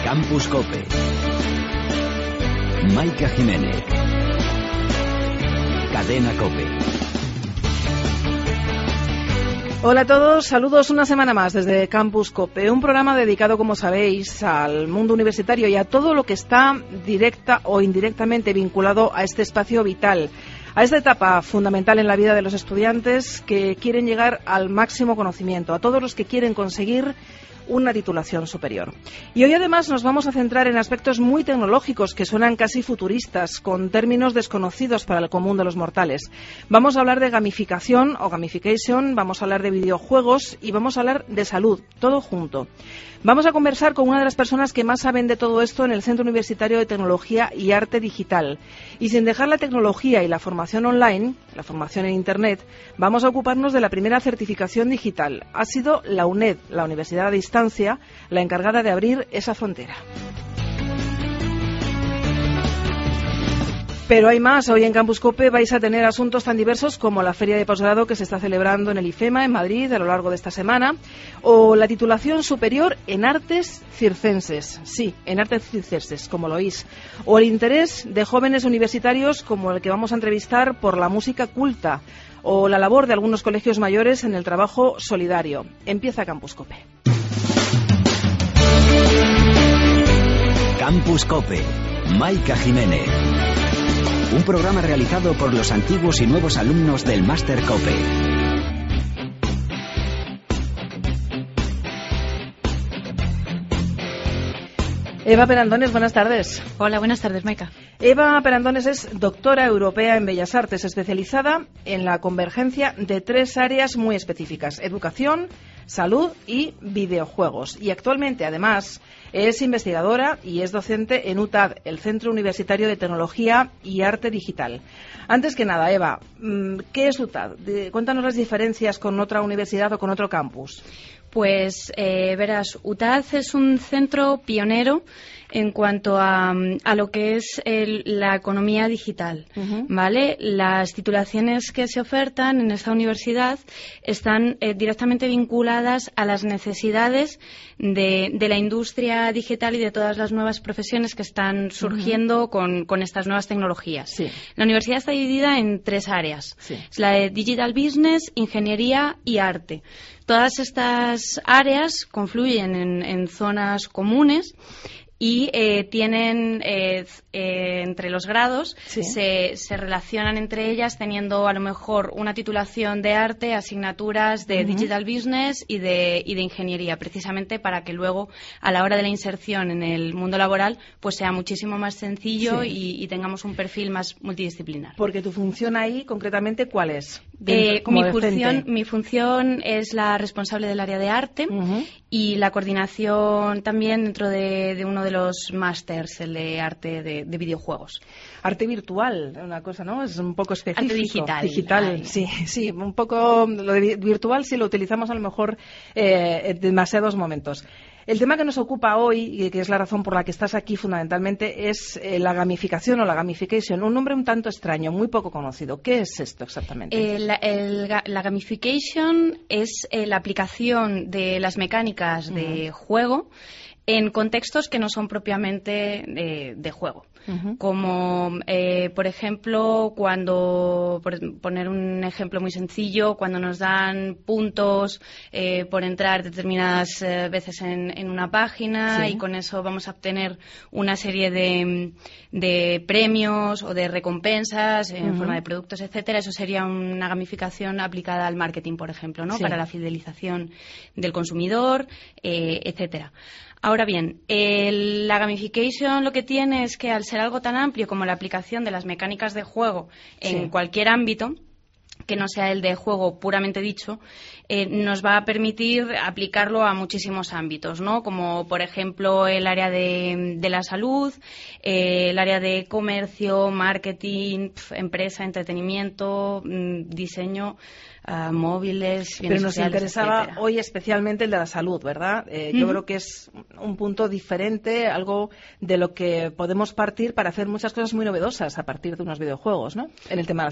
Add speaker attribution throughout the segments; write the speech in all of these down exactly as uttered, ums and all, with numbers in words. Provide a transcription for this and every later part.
Speaker 1: Campus Cope. Maika Jiménez. Cadena Cope.
Speaker 2: Hola a todos, saludos una semana más desde Campus Cope, un programa dedicado, como sabéis, al mundo universitario y a todo lo que está directa o indirectamente vinculado a este espacio vital, a esta etapa fundamental en la vida de los estudiantes que quieren llegar al máximo conocimiento, a todos los que quieren conseguir una titulación superior. Y hoy además nos vamos a centrar en aspectos muy tecnológicos que suenan casi futuristas, con términos desconocidos para el común de los mortales. Vamos a hablar de gamificación o gamification, vamos a hablar de videojuegos y vamos a hablar de salud, todo junto. Vamos a conversar con una de las personas que más saben de todo esto en el Centro Universitario de Tecnología y Arte Digital. Y sin dejar la tecnología y la formación online, la formación en Internet, vamos a ocuparnos de la primera certificación digital. Ha sido la UNED, la Universidad a Distancia, la encargada de abrir esa frontera. Pero hay más. Hoy en Campus Cope vais a tener asuntos tan diversos como la feria de posgrado que se está celebrando en el IFEMA, en Madrid, a lo largo de esta semana, o la titulación superior en artes circenses. Sí, en artes circenses, como lo oís. O el interés de jóvenes universitarios como el que vamos a entrevistar por la música culta, o la labor de algunos colegios mayores en el trabajo solidario. Empieza Campus Cope.
Speaker 1: Campus Cope. Maika Jiménez. Un programa realizado por los antiguos y nuevos alumnos del Máster Cope.
Speaker 2: Eva Perandones, buenas tardes.
Speaker 3: Hola, buenas tardes, Maika.
Speaker 2: Eva Perandones es doctora europea en Bellas Artes, especializada en la convergencia de tres áreas muy específicas: educación, salud y videojuegos. Y actualmente, además, es investigadora y es docente en U T A D, el Centro Universitario de Tecnología y Arte Digital. Antes que nada, Eva, ¿qué es U T A D? Cuéntanos las diferencias con otra universidad o con otro campus.
Speaker 3: Pues eh, verás, U T A D es un centro pionero en cuanto a, a lo que es el, la economía digital, uh-huh. ¿Vale? Las titulaciones que se ofertan en esta universidad están eh, directamente vinculadas a las necesidades de, de la industria digital y de todas las nuevas profesiones que están surgiendo uh-huh. con, con estas nuevas tecnologías. Sí. La universidad está dividida en tres áreas. Sí. Es la de Digital Business, Ingeniería y Arte. Todas estas áreas confluyen en, en zonas comunes y eh, tienen eh, eh, entre los grados sí. se, se relacionan entre ellas teniendo a lo mejor una titulación de arte, asignaturas de uh-huh. digital business y de, y de ingeniería, precisamente para que luego a la hora de la inserción en el mundo laboral pues sea muchísimo más sencillo sí. y, y tengamos un perfil más multidisciplinar.
Speaker 2: Porque tu función ahí concretamente, ¿cuál es?
Speaker 3: Eh, mi, función, mi función es la responsable del área de arte uh-huh. y la coordinación también dentro de, de uno de los másters, el de arte de, de videojuegos.
Speaker 2: Arte virtual, una cosa, ¿no? Es un poco específico.
Speaker 3: Arte digital.
Speaker 2: Digital, Ay. sí, sí, un poco. Lo de virtual sí lo utilizamos a lo mejor eh, en demasiados momentos. El tema que nos ocupa hoy, y que es la razón por la que estás aquí fundamentalmente, es eh, la gamificación o la gamification, un nombre un tanto extraño, muy poco conocido. ¿Qué es esto exactamente?
Speaker 3: Eh, la, el, la gamification es eh, la aplicación de las mecánicas de uh-huh. juego en contextos que no son propiamente de, de juego. Uh-huh. Como, eh, por ejemplo, cuando, por poner un ejemplo muy sencillo, cuando nos dan puntos eh, por entrar determinadas eh, veces en, en una página sí. y con eso vamos a obtener una serie de, de premios o de recompensas en uh-huh. forma de productos, etcétera. Eso sería una gamificación aplicada al marketing, por ejemplo, ¿no? Sí. Para la fidelización del consumidor, eh, etcétera. Ahora bien, el, la gamification lo que tiene es que al ser algo tan amplio como la aplicación de las mecánicas de juego en sí. cualquier ámbito, que no sea el de juego puramente dicho, eh, nos va a permitir aplicarlo a muchísimos ámbitos, ¿no? Como, por ejemplo, el área de, de la salud, eh, el área de comercio, marketing, pf, empresa, entretenimiento, mmm, diseño, uh, móviles, bienes
Speaker 2: Pero nos
Speaker 3: sociales,
Speaker 2: interesaba
Speaker 3: etcétera.
Speaker 2: Hoy especialmente el de la salud, ¿verdad? Eh,
Speaker 3: Uh-huh.
Speaker 2: Yo creo que es un punto diferente, algo de lo que podemos partir para hacer muchas cosas muy novedosas a partir de unos videojuegos, ¿no? En el tema de la salud.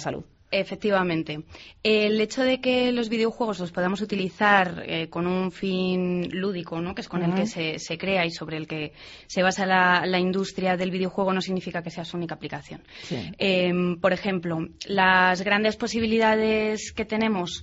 Speaker 3: Efectivamente. El hecho de que los videojuegos los podamos utilizar eh, con un fin lúdico, ¿no?, que es con uh-huh. el que se, se crea y sobre el que se basa la, la industria del videojuego, no significa que sea su única aplicación. Sí. Eh, por ejemplo, las grandes posibilidades que tenemos,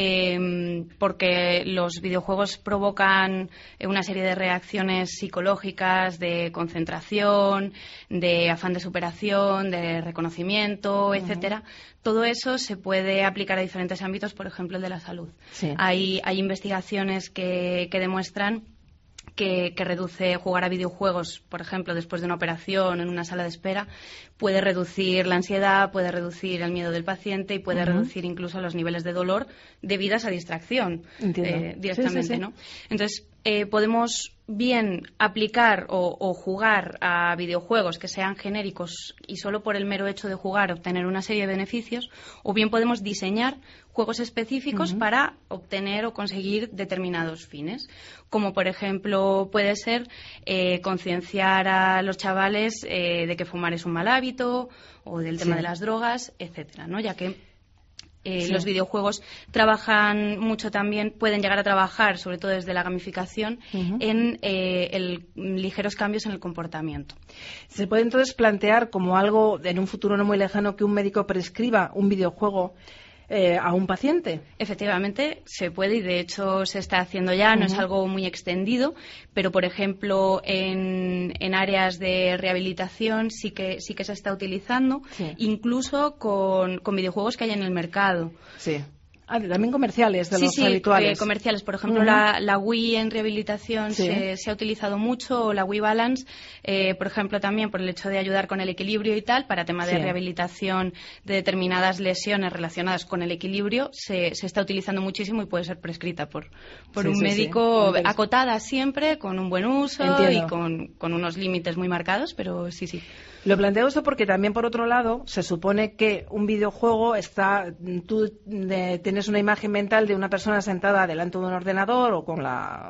Speaker 3: eh, porque los videojuegos provocan una serie de reacciones psicológicas, de concentración, de afán de superación, de reconocimiento, uh-huh. etcétera. Todo eso se puede aplicar a diferentes ámbitos, por ejemplo, el de la salud. Sí. Hay, hay investigaciones que, que demuestran que, que reduce jugar a videojuegos, por ejemplo, después de una operación en una sala de espera, puede reducir la ansiedad, puede reducir el miedo del paciente y puede uh-huh. reducir incluso los niveles de dolor debido a esa distracción eh, directamente, sí, sí, sí. ¿no? Entonces, eh, podemos bien aplicar o, o jugar a videojuegos que sean genéricos y solo por el mero hecho de jugar obtener una serie de beneficios, o bien podemos diseñar juegos específicos uh-huh. para obtener o conseguir determinados fines, como por ejemplo puede ser eh, concienciar a los chavales eh, de que fumar es un mal hábito, o del tema sí. de las drogas, etcétera, ¿no? Ya que Eh, sí. los videojuegos trabajan mucho también, pueden llegar a trabajar, sobre todo desde la gamificación, uh-huh. en eh, el, ligeros cambios en el comportamiento.
Speaker 2: ¿Se puede entonces plantear como algo en un futuro no muy lejano que un médico prescriba un videojuego Eh, a un paciente?
Speaker 3: Efectivamente, se puede y de hecho se está haciendo ya, no uh-huh. es algo muy extendido, pero por ejemplo en, en áreas de rehabilitación sí que sí que se está utilizando, sí. incluso con, con videojuegos que hay en el mercado.
Speaker 2: Sí. Ah, también comerciales, de
Speaker 3: sí,
Speaker 2: los
Speaker 3: sí,
Speaker 2: habituales.
Speaker 3: Sí, comerciales. Por ejemplo, uh-huh. la, la Wii en rehabilitación sí. se, se ha utilizado mucho, o la Wii Balance, eh, por ejemplo, también por el hecho de ayudar con el equilibrio y tal, para tema de sí. rehabilitación de determinadas lesiones relacionadas con el equilibrio, se, se está utilizando muchísimo y puede ser prescrita por, por sí, un sí, médico, sí. acotada siempre, con un buen uso Entiendo. y con, con unos límites muy marcados, pero sí, sí.
Speaker 2: Lo planteo esto porque también, por otro lado, se supone que un videojuego está... Tú de, tienes una imagen mental de una persona sentada delante de un ordenador o con la...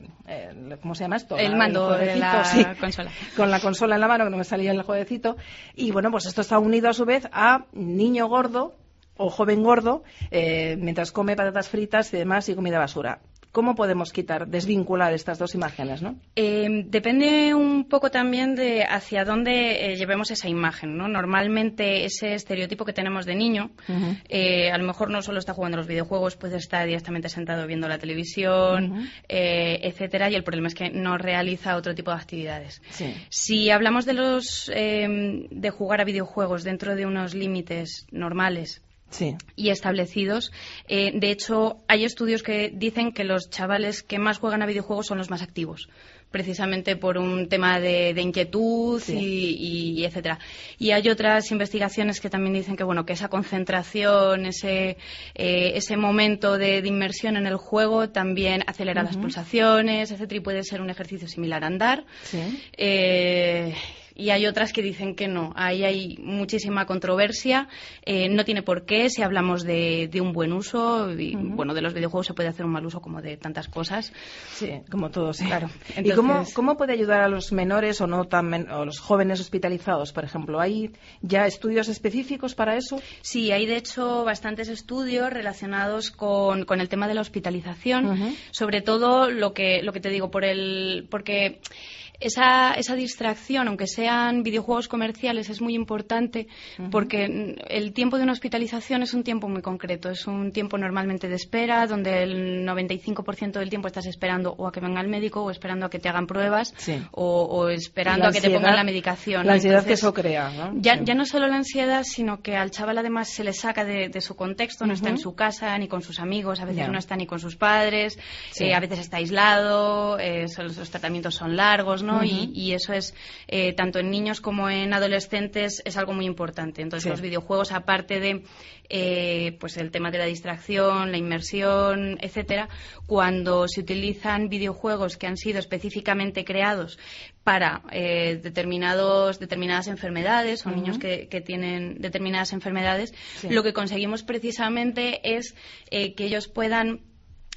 Speaker 2: Eh, ¿Cómo se llama esto?
Speaker 3: El
Speaker 2: la,
Speaker 3: mando
Speaker 2: el
Speaker 3: de la
Speaker 2: sí,
Speaker 3: consola.
Speaker 2: Con la consola en la mano, que no me salía el jueguecito. Y bueno, pues esto está unido a su vez a niño gordo o joven gordo eh, mientras come patatas fritas y demás y comida basura. ¿Cómo podemos quitar, desvincular estas dos imágenes, no?
Speaker 3: Eh, depende un poco también de hacia dónde eh, llevemos esa imagen, ¿no? Normalmente ese estereotipo que tenemos de niño, uh-huh. eh, a lo mejor no solo está jugando a los videojuegos, puede estar directamente sentado viendo la televisión, uh-huh. eh, etcétera, y el problema es que no realiza otro tipo de actividades. Sí. Si hablamos de los eh, de jugar a videojuegos dentro de unos límites normales, Sí. y establecidos. Eh, de hecho, hay estudios que dicen que los chavales que más juegan a videojuegos son los más activos, precisamente por un tema de, de inquietud sí. y, y etcétera. Y hay otras investigaciones que también dicen que bueno que esa concentración, ese eh, ese momento de, de inmersión en el juego también acelera uh-huh. las pulsaciones, etcétera, y puede ser un ejercicio similar a andar. Sí. Eh, Y hay otras que dicen que no. Ahí hay muchísima controversia. Eh, no tiene por qué si hablamos de, de un buen uso. Y, uh-huh. Bueno, de los videojuegos se puede hacer un mal uso como de tantas cosas.
Speaker 2: Sí, como todo, sí. Claro. Entonces... ¿Y cómo, cómo puede ayudar a los menores o no tan men- o los jóvenes hospitalizados, por ejemplo? ¿Hay ya estudios específicos para eso?
Speaker 3: Sí, hay de hecho bastantes estudios relacionados con, con el tema de la hospitalización. Uh-huh. Sobre todo lo que, lo que te digo, por el, porque... Esa, esa distracción, aunque sean videojuegos comerciales, es muy importante uh-huh. porque el tiempo de una hospitalización es un tiempo muy concreto. Es un tiempo normalmente de espera, donde el noventa y cinco por ciento del tiempo estás esperando o a que venga el médico o esperando a que te hagan pruebas sí. o, o esperando a que te pongan la medicación.
Speaker 2: La ansiedad Entonces, que eso crea, ¿no?
Speaker 3: Ya,
Speaker 2: sí.
Speaker 3: ya no solo la ansiedad, sino que al chaval además se le saca de, de su contexto, no uh-huh. está en su casa ni con sus amigos, a veces yeah. no está ni con sus padres, sí. eh, a veces está aislado, eh, los, los tratamientos son largos, ¿no? Uh-huh. Y, y eso es, eh, tanto en niños como en adolescentes, es algo muy importante. Entonces, sí. los videojuegos, aparte de eh, pues el tema de la distracción, la inmersión, etcétera, cuando se utilizan videojuegos que han sido específicamente creados para eh, determinados, determinadas enfermedades o uh-huh. niños que, que tienen determinadas enfermedades, sí. lo que conseguimos precisamente es eh, que ellos puedan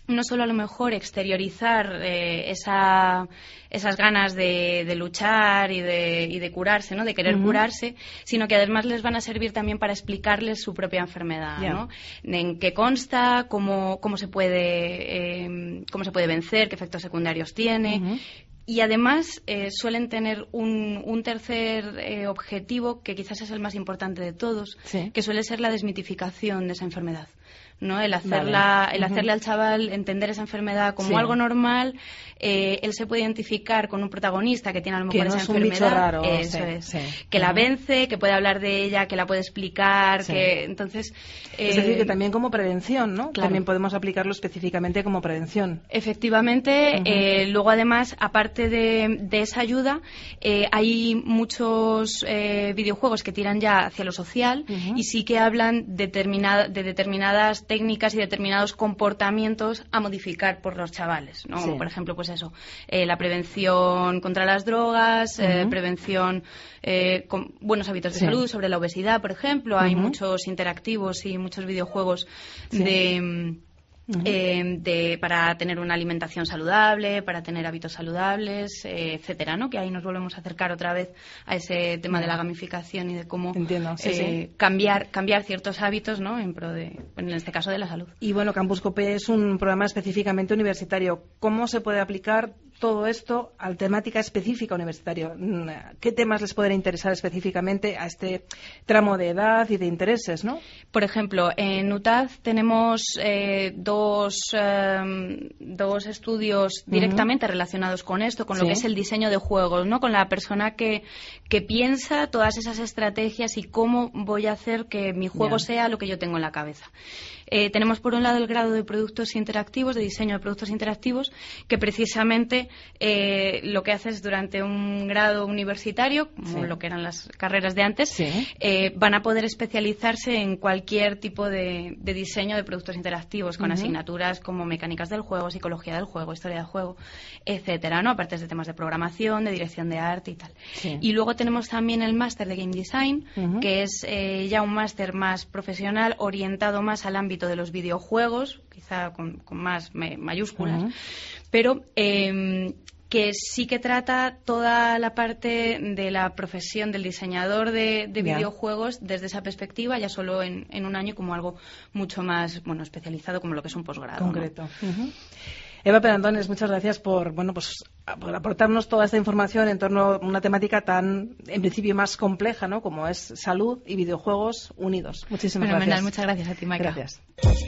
Speaker 3: no solo a lo mejor exteriorizar eh, esa, esas ganas de, de luchar y de, y de curarse, ¿no? De querer uh-huh. curarse, sino que además les van a servir también para explicarles su propia enfermedad, yeah. ¿no? En qué consta, cómo, cómo se puede, eh, cómo se puede vencer, qué efectos secundarios tiene. Uh-huh. Y además eh, suelen tener un, un tercer eh, objetivo, que quizás es el más importante de todos, sí. que suele ser la desmitificación de esa enfermedad, ¿no? El hacerla, vale. el uh-huh. hacerle al chaval entender esa enfermedad como sí. algo normal. Eh, él se puede identificar con un protagonista que tiene a lo mejor
Speaker 2: que no
Speaker 3: esa
Speaker 2: es un
Speaker 3: enfermedad,
Speaker 2: bicho raro,
Speaker 3: eso
Speaker 2: sí,
Speaker 3: es,
Speaker 2: sí.
Speaker 3: que uh-huh. la vence, que puede hablar de ella, que la puede explicar, sí. que entonces
Speaker 2: eh, es decir, que también como prevención, ¿no?
Speaker 3: Claro.
Speaker 2: También podemos aplicarlo específicamente como prevención.
Speaker 3: Efectivamente, uh-huh. eh, luego además, aparte de, de esa ayuda, eh, hay muchos eh, videojuegos que tiran ya hacia lo social uh-huh. y sí que hablan determinada, de determinadas técnicas y determinados comportamientos a modificar por los chavales, ¿no? Sí. Como por ejemplo, pues eso, eh, la prevención contra las drogas, uh-huh. eh, prevención eh, con buenos hábitos de sí. salud, sobre la obesidad, por ejemplo. Uh-huh. Hay muchos interactivos y muchos videojuegos sí. de... Uh-huh. Eh, de, para tener una alimentación saludable, para tener hábitos saludables, eh, etcétera, ¿no? Que ahí nos volvemos a acercar otra vez a ese tema uh-huh. de la gamificación y de cómo
Speaker 2: Entiendo, sí,
Speaker 3: eh,
Speaker 2: sí.
Speaker 3: cambiar cambiar ciertos hábitos, ¿no? En pro de, en este caso, de la salud.
Speaker 2: Y bueno, Campus Cope es un programa específicamente universitario. ¿Cómo se puede aplicar todo esto a temática específica universitaria? ¿Qué temas les pueden interesar específicamente a este tramo de edad y de intereses, ¿no?
Speaker 3: Por ejemplo, en U T A D tenemos eh, dos, eh, dos estudios directamente uh-huh. relacionados con esto, con sí. lo que es el diseño de juegos, ¿no? Con la persona que, que piensa todas esas estrategias y cómo voy a hacer que mi juego yeah. sea lo que yo tengo en la cabeza. Eh, tenemos por un lado el grado de productos interactivos, de diseño de productos interactivos, que precisamente eh, lo que haces durante un grado universitario, como sí. lo que eran las carreras de antes, sí. eh, van a poder especializarse en cualquier tipo de, de diseño de productos interactivos, con uh-huh. asignaturas como mecánicas del juego, psicología del juego, historia del juego, etcétera, ¿no? Aparte de temas de programación, de dirección de arte y tal. Sí. Y luego tenemos también el máster de Game Design, uh-huh. que es eh, ya un máster más profesional, orientado más al ámbito de los videojuegos, quizá con, con más me, mayúsculas, uh-huh. pero eh, que sí que trata toda la parte de la profesión del diseñador de, de yeah. videojuegos desde esa perspectiva, ya solo en, en un año, como algo mucho más bueno especializado, como lo que es un posgrado.
Speaker 2: Concreto. ¿No? Uh-huh. Eva Perandones, muchas gracias por bueno pues por aportarnos toda esta información en torno a una temática tan, en principio, más compleja, ¿no? Como es salud y videojuegos unidos. Muchísimas
Speaker 3: Fenomenal,
Speaker 2: gracias.
Speaker 3: Muchas gracias a ti, Maika.
Speaker 2: Gracias.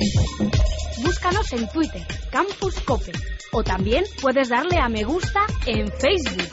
Speaker 4: Búscanos en Twitter, Campus Cope, o también puedes darle a me gusta en Facebook.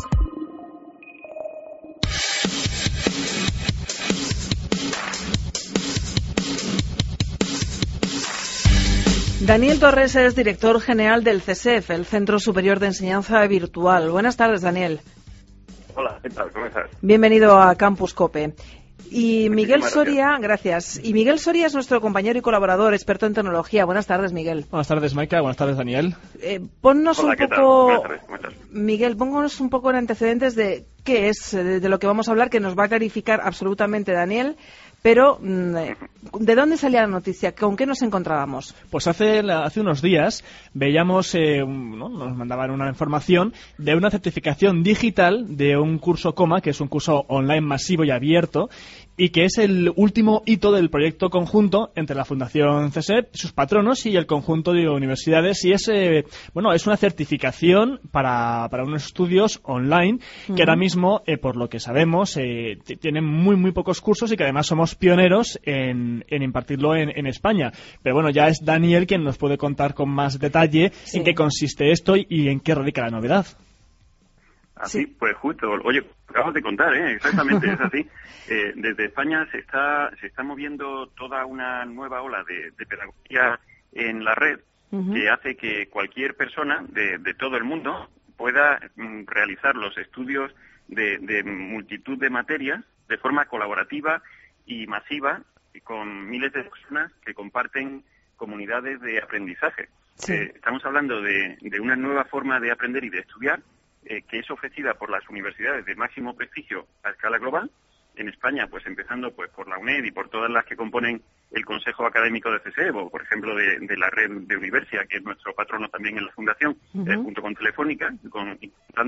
Speaker 2: Daniel Torres es director general del C S E F, el Centro Superior de Enseñanza Virtual. Buenas tardes, Daniel.
Speaker 5: Hola, ¿qué tal? ¿Cómo estás?
Speaker 2: Bienvenido a Campus Cope. Y Miguel Soria, gracias. Y Miguel Soria es nuestro compañero y colaborador, experto en tecnología. Buenas tardes, Miguel.
Speaker 6: Buenas tardes, Maika. Buenas tardes, Daniel.
Speaker 2: Eh, ponnos
Speaker 5: Hola,
Speaker 2: un
Speaker 5: ¿qué
Speaker 2: poco,
Speaker 5: tal? Buenas tardes, buenas tardes.
Speaker 2: Miguel, pónganos un poco en antecedentes de qué es, de, de lo que vamos a hablar, que nos va a clarificar absolutamente Daniel. Pero, ¿de dónde salía la noticia? ¿Con qué nos encontrábamos?
Speaker 6: Pues hace, hace unos días veíamos, eh, ¿no? nos mandaban una información de una certificación digital de un curso COMA, que es un curso online masivo y abierto, y que es el último hito del proyecto conjunto entre la Fundación C S E P, sus patronos y el conjunto de universidades, y es eh, bueno es una certificación para, para unos estudios online que uh-huh. ahora mismo, eh, por lo que sabemos, eh, t- tienen muy muy pocos cursos y que además somos pioneros en, en impartirlo en, en España. Pero bueno, ya es Daniel quien nos puede contar con más detalle sí. en qué consiste esto y, y en qué radica la novedad.
Speaker 5: Así,
Speaker 2: sí.
Speaker 5: pues justo, oye, acabas de contar, ¿eh? Exactamente, es así. Eh, desde España se está se está moviendo toda una nueva ola de, de pedagogía en la red uh-huh. que hace que cualquier persona de, de todo el mundo pueda mm, realizar los estudios de, de multitud de materias de forma colaborativa y masiva, y con miles de personas que comparten comunidades de aprendizaje. Sí. Eh, estamos hablando de, de una nueva forma de aprender y de estudiar, Eh, que es ofrecida por las universidades de máximo prestigio a escala global en España, pues empezando pues por la UNED y por todas las que componen el Consejo Académico de C S E B, o por ejemplo de, de la red de Universia, que es nuestro patrono también en la Fundación, uh-huh. eh, junto con Telefónica, con,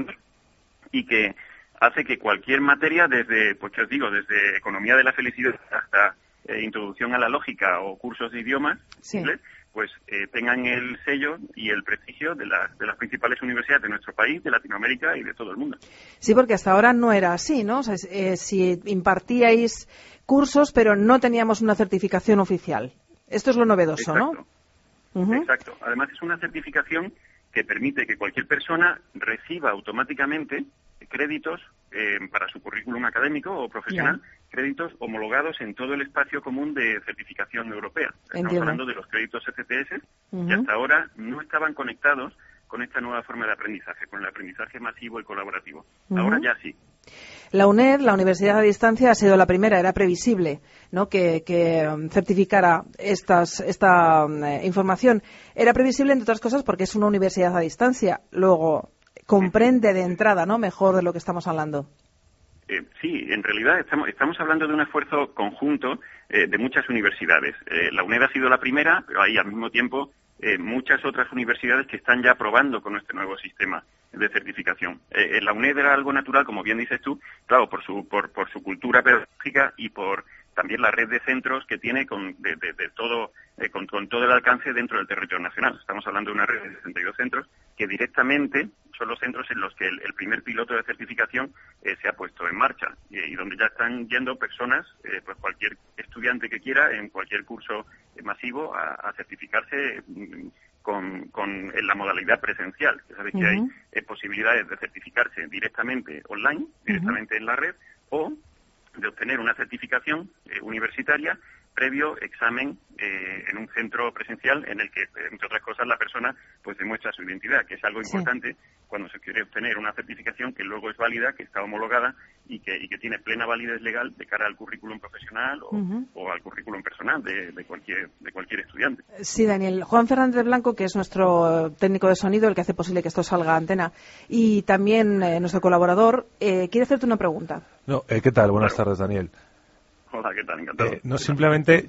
Speaker 5: y que hace que cualquier materia, desde, pues que os digo, desde economía de la felicidad hasta eh, introducción a la lógica o cursos de idiomas, sí. pues eh, tengan el sello y el prestigio de, la, de las principales universidades de nuestro país, de Latinoamérica y de todo el mundo.
Speaker 2: Sí, porque hasta ahora no era así, ¿no? O sea, eh, si impartíais cursos, pero no teníamos una certificación oficial. Esto es lo novedoso,
Speaker 5: Exacto.
Speaker 2: ¿no? Uh-huh.
Speaker 5: Exacto. Además, es una certificación que permite que cualquier persona reciba automáticamente créditos eh, para su currículum académico o profesional, yeah. créditos homologados en todo el espacio común de certificación europea. Estamos
Speaker 2: Entiendo.
Speaker 5: hablando de los créditos C T S,
Speaker 2: uh-huh.
Speaker 5: que hasta ahora no estaban conectados con esta nueva forma de aprendizaje, con el aprendizaje masivo y colaborativo. Uh-huh. Ahora ya sí.
Speaker 2: La UNED, la Universidad a Distancia, ha sido la primera, era previsible, ¿no?, que, que um, certificara estas, esta um, eh, información. Era previsible, entre otras cosas, porque es una universidad a distancia. Luego, comprende de entrada, ¿no?, mejor de lo que estamos hablando.
Speaker 5: Eh, sí, en realidad estamos, estamos hablando de un esfuerzo conjunto eh, de muchas universidades. Eh, la UNED ha sido la primera, pero hay al mismo tiempo eh, muchas otras universidades que están ya probando con este nuevo sistema de certificación. Eh, en la UNED era algo natural, como bien dices tú, claro, por su por, por su cultura pedagógica y por también la red de centros que tiene con de, de, de todo eh, con, con todo el alcance dentro del territorio nacional. Estamos hablando de una red de sesenta y dos centros que directamente son los centros en los que el, el primer piloto de certificación eh, se ha puesto en marcha y, y donde ya están yendo personas, eh, pues cualquier estudiante que quiera en cualquier curso eh, masivo a, a certificarse mm, con, con en la modalidad presencial. Ya sabéis uh-huh. que hay eh, posibilidades de certificarse directamente online, directamente uh-huh. en la red, o de obtener una certificación eh, universitaria previo examen eh, en un centro presencial en el que, entre otras cosas, la persona pues demuestra su identidad, que es algo
Speaker 2: sí.
Speaker 5: importante cuando se quiere obtener una certificación que luego es válida, que está homologada y que, y que tiene plena validez legal de cara al currículum profesional o, uh-huh. o al currículum personal de, de cualquier de cualquier estudiante.
Speaker 2: Sí, Daniel. Juan Fernández Blanco, que es nuestro técnico de sonido, el que hace posible que esto salga a antena, y también eh, nuestro colaborador, eh, quiere hacerte una pregunta.
Speaker 7: No, eh, ¿qué tal? Buenas
Speaker 5: claro.
Speaker 7: tardes, Daniel.
Speaker 5: Hola, ¿qué tal? Encantado.
Speaker 7: Eh, no, simplemente,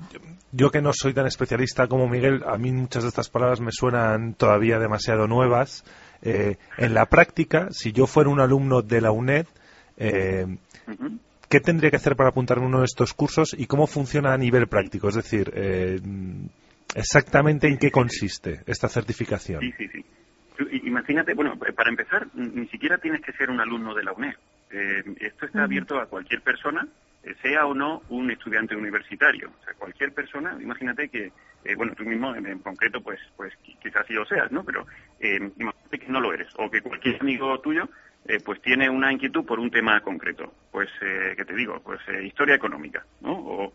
Speaker 7: yo que no soy tan especialista como Miguel, a mí muchas de estas palabras me suenan todavía demasiado nuevas. Eh, en la práctica, si yo fuera un alumno de la UNED, eh, uh-huh. ¿qué tendría que hacer para apuntarme a uno de estos cursos y cómo funciona a nivel práctico? Es decir, eh, exactamente en qué consiste esta certificación.
Speaker 5: Sí, sí, sí. Imagínate, bueno, para empezar, ni siquiera tienes que ser un alumno de la UNED. Eh, esto está uh-huh. abierto a cualquier persona, eh, sea o no un estudiante universitario. O sea, cualquier persona, imagínate que, eh, bueno, tú mismo en, en concreto, pues pues quizás sí lo seas, ¿no? Pero eh, imagínate que no lo eres, o que cualquier amigo tuyo, eh, pues tiene una inquietud por un tema concreto. Pues, eh, ¿qué te digo? Pues eh, historia económica, ¿no? O,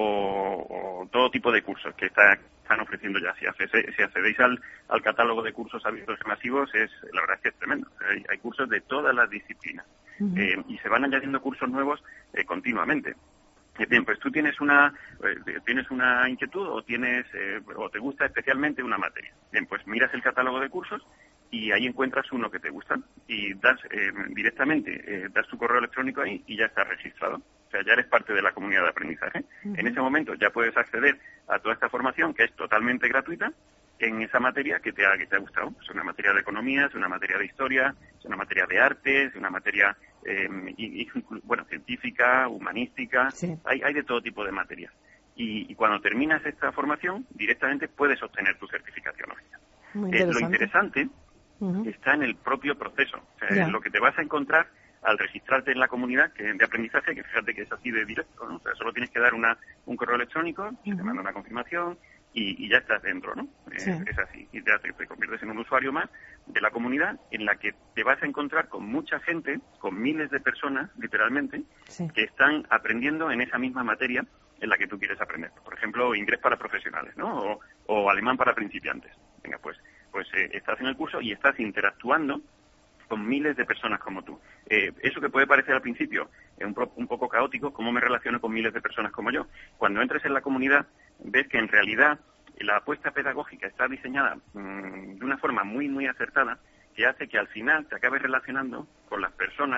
Speaker 5: o, o todo tipo de cursos que está, están ofreciendo ya. Si, accede, si accedéis al, al catálogo de cursos abiertos y masivos, es, la verdad es que es tremendo. Hay, hay cursos de todas las disciplinas. Uh-huh. Eh, y se van añadiendo cursos nuevos eh, continuamente. Eh, bien, pues tú tienes una eh, tienes una inquietud o tienes eh, o te gusta especialmente una materia. Bien, pues miras el catálogo de cursos y ahí encuentras uno que te gusta y das eh, directamente eh, das tu correo electrónico ahí y ya estás registrado. O sea, ya eres parte de la comunidad de aprendizaje. Uh-huh. En ese momento ya puedes acceder a toda esta formación que es totalmente gratuita en esa materia que te ha, que te ha gustado. Es una materia de economía, es una materia de historia, es una materia de arte, es una materia eh, y, y, bueno, científica, humanística,
Speaker 2: sí.
Speaker 5: hay, hay de todo tipo de materias. Y, y cuando terminas esta formación, directamente puedes obtener tu certificación oficial.
Speaker 2: Muy
Speaker 5: eh,
Speaker 2: interesante.
Speaker 5: lo interesante
Speaker 2: uh-huh.
Speaker 5: está en el propio proceso. O sea,
Speaker 2: yeah.
Speaker 5: lo que te vas a encontrar al registrarte en la comunidad que, de aprendizaje, que fíjate que es así de directo, ¿no? O sea, solo tienes que dar una, un correo electrónico, uh-huh. te manda una confirmación, Y, y ya estás dentro, ¿no?
Speaker 2: Sí.
Speaker 5: Eh, es así. Y ya te, te conviertes en un usuario más de la comunidad en la que te vas a encontrar con mucha gente, con miles de personas, literalmente,
Speaker 2: sí.
Speaker 5: que están aprendiendo en esa misma materia en la que tú quieres aprender. Por ejemplo, inglés para profesionales, ¿no? O, o alemán para principiantes. Venga, pues, pues eh, estás en el curso y estás interactuando con miles de personas como tú. Eh, eso que puede parecer al principio eh, un, pro, un poco caótico, ¿cómo me relaciono con miles de personas como yo? Cuando entres en la comunidad, ves que en realidad la apuesta pedagógica está diseñada mmm, de una forma muy, muy acertada, que hace que al final te acabes relacionando con las personas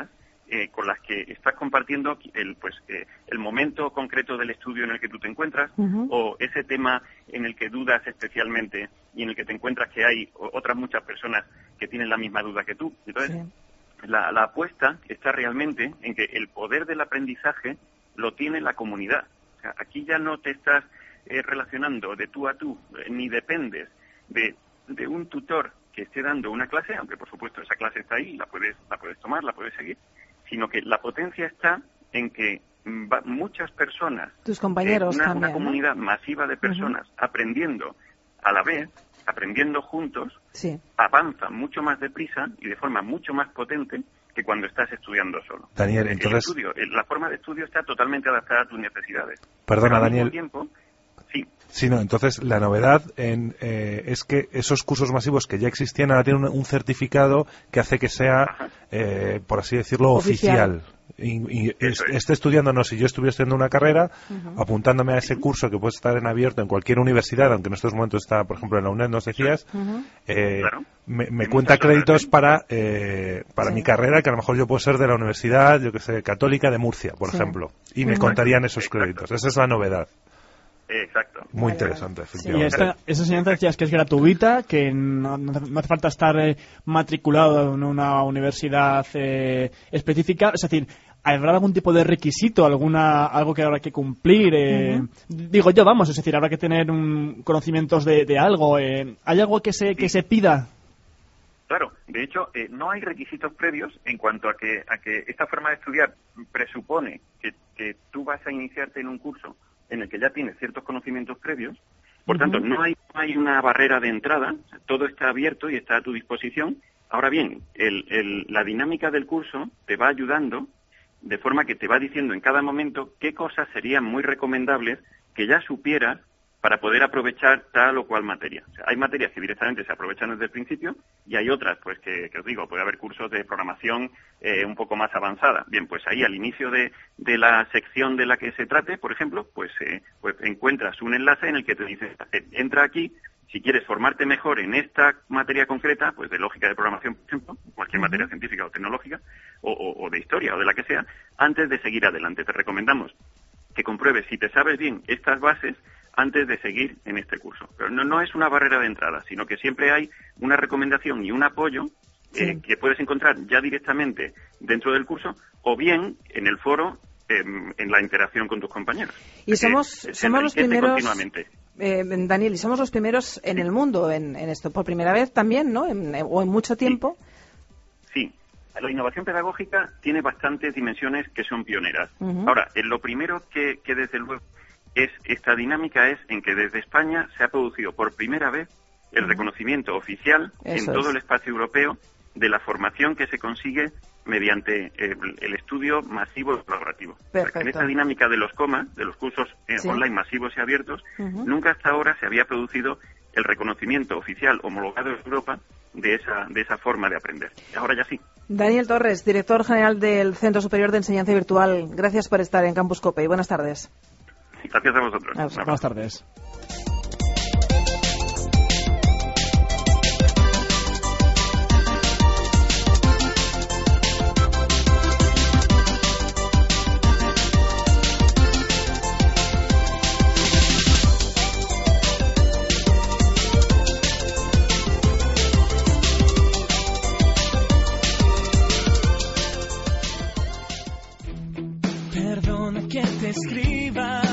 Speaker 5: eh, con las que estás compartiendo el, pues, eh, el momento concreto del estudio en el que tú te encuentras, uh-huh. o ese tema en el que dudas especialmente y en el que te encuentras que hay otras muchas personas que tienen la misma duda que tú. Entonces, sí. la, la apuesta está realmente en que el poder del aprendizaje lo tiene la comunidad. O sea, aquí ya no te estás eh, relacionando de tú a tú, eh, ni dependes de, de un tutor que esté dando una clase, aunque por supuesto esa clase está ahí, la puedes, la puedes tomar, la puedes seguir, sino que la potencia está en que va, muchas personas,
Speaker 2: tus compañeros,
Speaker 5: eh, una,
Speaker 2: también,
Speaker 5: una comunidad
Speaker 2: ¿no?
Speaker 5: masiva de personas uh-huh. aprendiendo a la vez, aprendiendo juntos,
Speaker 2: sí.
Speaker 5: avanzan mucho más deprisa y de forma mucho más potente que cuando estás estudiando solo.
Speaker 7: Daniel,
Speaker 5: el
Speaker 7: entonces...
Speaker 5: estudio, la forma de estudio está totalmente adaptada a tus necesidades.
Speaker 7: Perdona,
Speaker 5: Pero al
Speaker 7: Daniel.
Speaker 5: mismo tiempo, sí.
Speaker 7: Sí, no, entonces la novedad en, eh, es que esos cursos masivos que ya existían ahora tienen un, un certificado que hace que sea, eh, por así decirlo, oficial. oficial. Y, y es, esté estudiando, no, si yo estuviera estudiando una carrera, uh-huh. apuntándome a ese curso que puede estar en abierto en cualquier universidad, aunque en estos momentos está, por ejemplo, en la UNED, nos decías, uh-huh. eh, claro. me, me cuenta créditos para eh, para sí. mi carrera, que a lo mejor yo puedo ser de la Universidad, yo que sé, Católica de Murcia, por sí. ejemplo, y me uh-huh. contarían esos Exacto. créditos. Esa es la novedad.
Speaker 5: Exacto.
Speaker 7: Muy interesante, efectivamente.
Speaker 6: Y esta, esa enseñanza decías que es gratuita, que no, no hace falta estar eh, matriculado en una universidad eh, específica, es decir, ¿habrá algún tipo de requisito, alguna algo que habrá que cumplir? Eh, uh-huh. Digo yo, vamos, es decir, habrá que tener un, conocimientos de, de algo. Eh, ¿Hay algo que se, que se pida?
Speaker 5: Claro, de hecho, eh, no hay requisitos previos en cuanto a que, a que esta forma de estudiar presupone que, que tú vas a iniciarte en un curso en el que ya tienes ciertos conocimientos previos. Por tanto, uh-huh. no hay, no hay una barrera de entrada, todo está abierto y está a tu disposición. Ahora bien, el, el, la dinámica del curso te va ayudando de forma que te va diciendo en cada momento qué cosas serían muy recomendables que ya supieras para poder aprovechar tal o cual materia. O sea, hay materias que directamente se aprovechan desde el principio y hay otras, pues que, que os digo, puede haber cursos de programación eh, un poco más avanzada. Bien, pues ahí al inicio de, de la sección de la que se trate, por ejemplo, pues, eh, pues encuentras un enlace en el que te dice, entra aquí, si quieres formarte mejor en esta materia concreta, pues de lógica de programación, por ejemplo, cualquier materia científica o tecnológica, o, o, o de historia o de la que sea, antes de seguir adelante. Te recomendamos que compruebes si te sabes bien estas bases antes de seguir en este curso. Pero no, no es una barrera de entrada, sino que siempre hay una recomendación y un apoyo eh, sí. que puedes encontrar ya directamente dentro del curso o bien en el foro, eh, en la interacción con tus compañeros.
Speaker 2: Y somos, eh, somos los primeros, eh, Daniel, y somos los primeros en sí. el mundo en, en esto, por primera vez también, ¿no? En, o en mucho tiempo.
Speaker 5: Sí. sí. La innovación pedagógica tiene bastantes dimensiones que son pioneras. Uh-huh. Ahora, eh, lo primero que, que desde luego es esta dinámica es en que desde España se ha producido por primera vez el uh-huh. reconocimiento oficial Eso en todo es. el espacio europeo de la formación que se consigue mediante el, el estudio masivo y colaborativo. En esta dinámica de los comas, de los cursos eh, sí. online masivos y abiertos, uh-huh. nunca hasta ahora se había producido el reconocimiento oficial homologado en Europa de esa de esa forma de aprender. Ahora ya sí.
Speaker 2: Daniel Torres, director general del Centro Superior de Enseñanza Virtual, gracias por estar en Campus COPE y buenas tardes.
Speaker 5: Gracias a vosotros.
Speaker 6: A vosotros. Buenas tardes.
Speaker 8: Perdona que te escriba.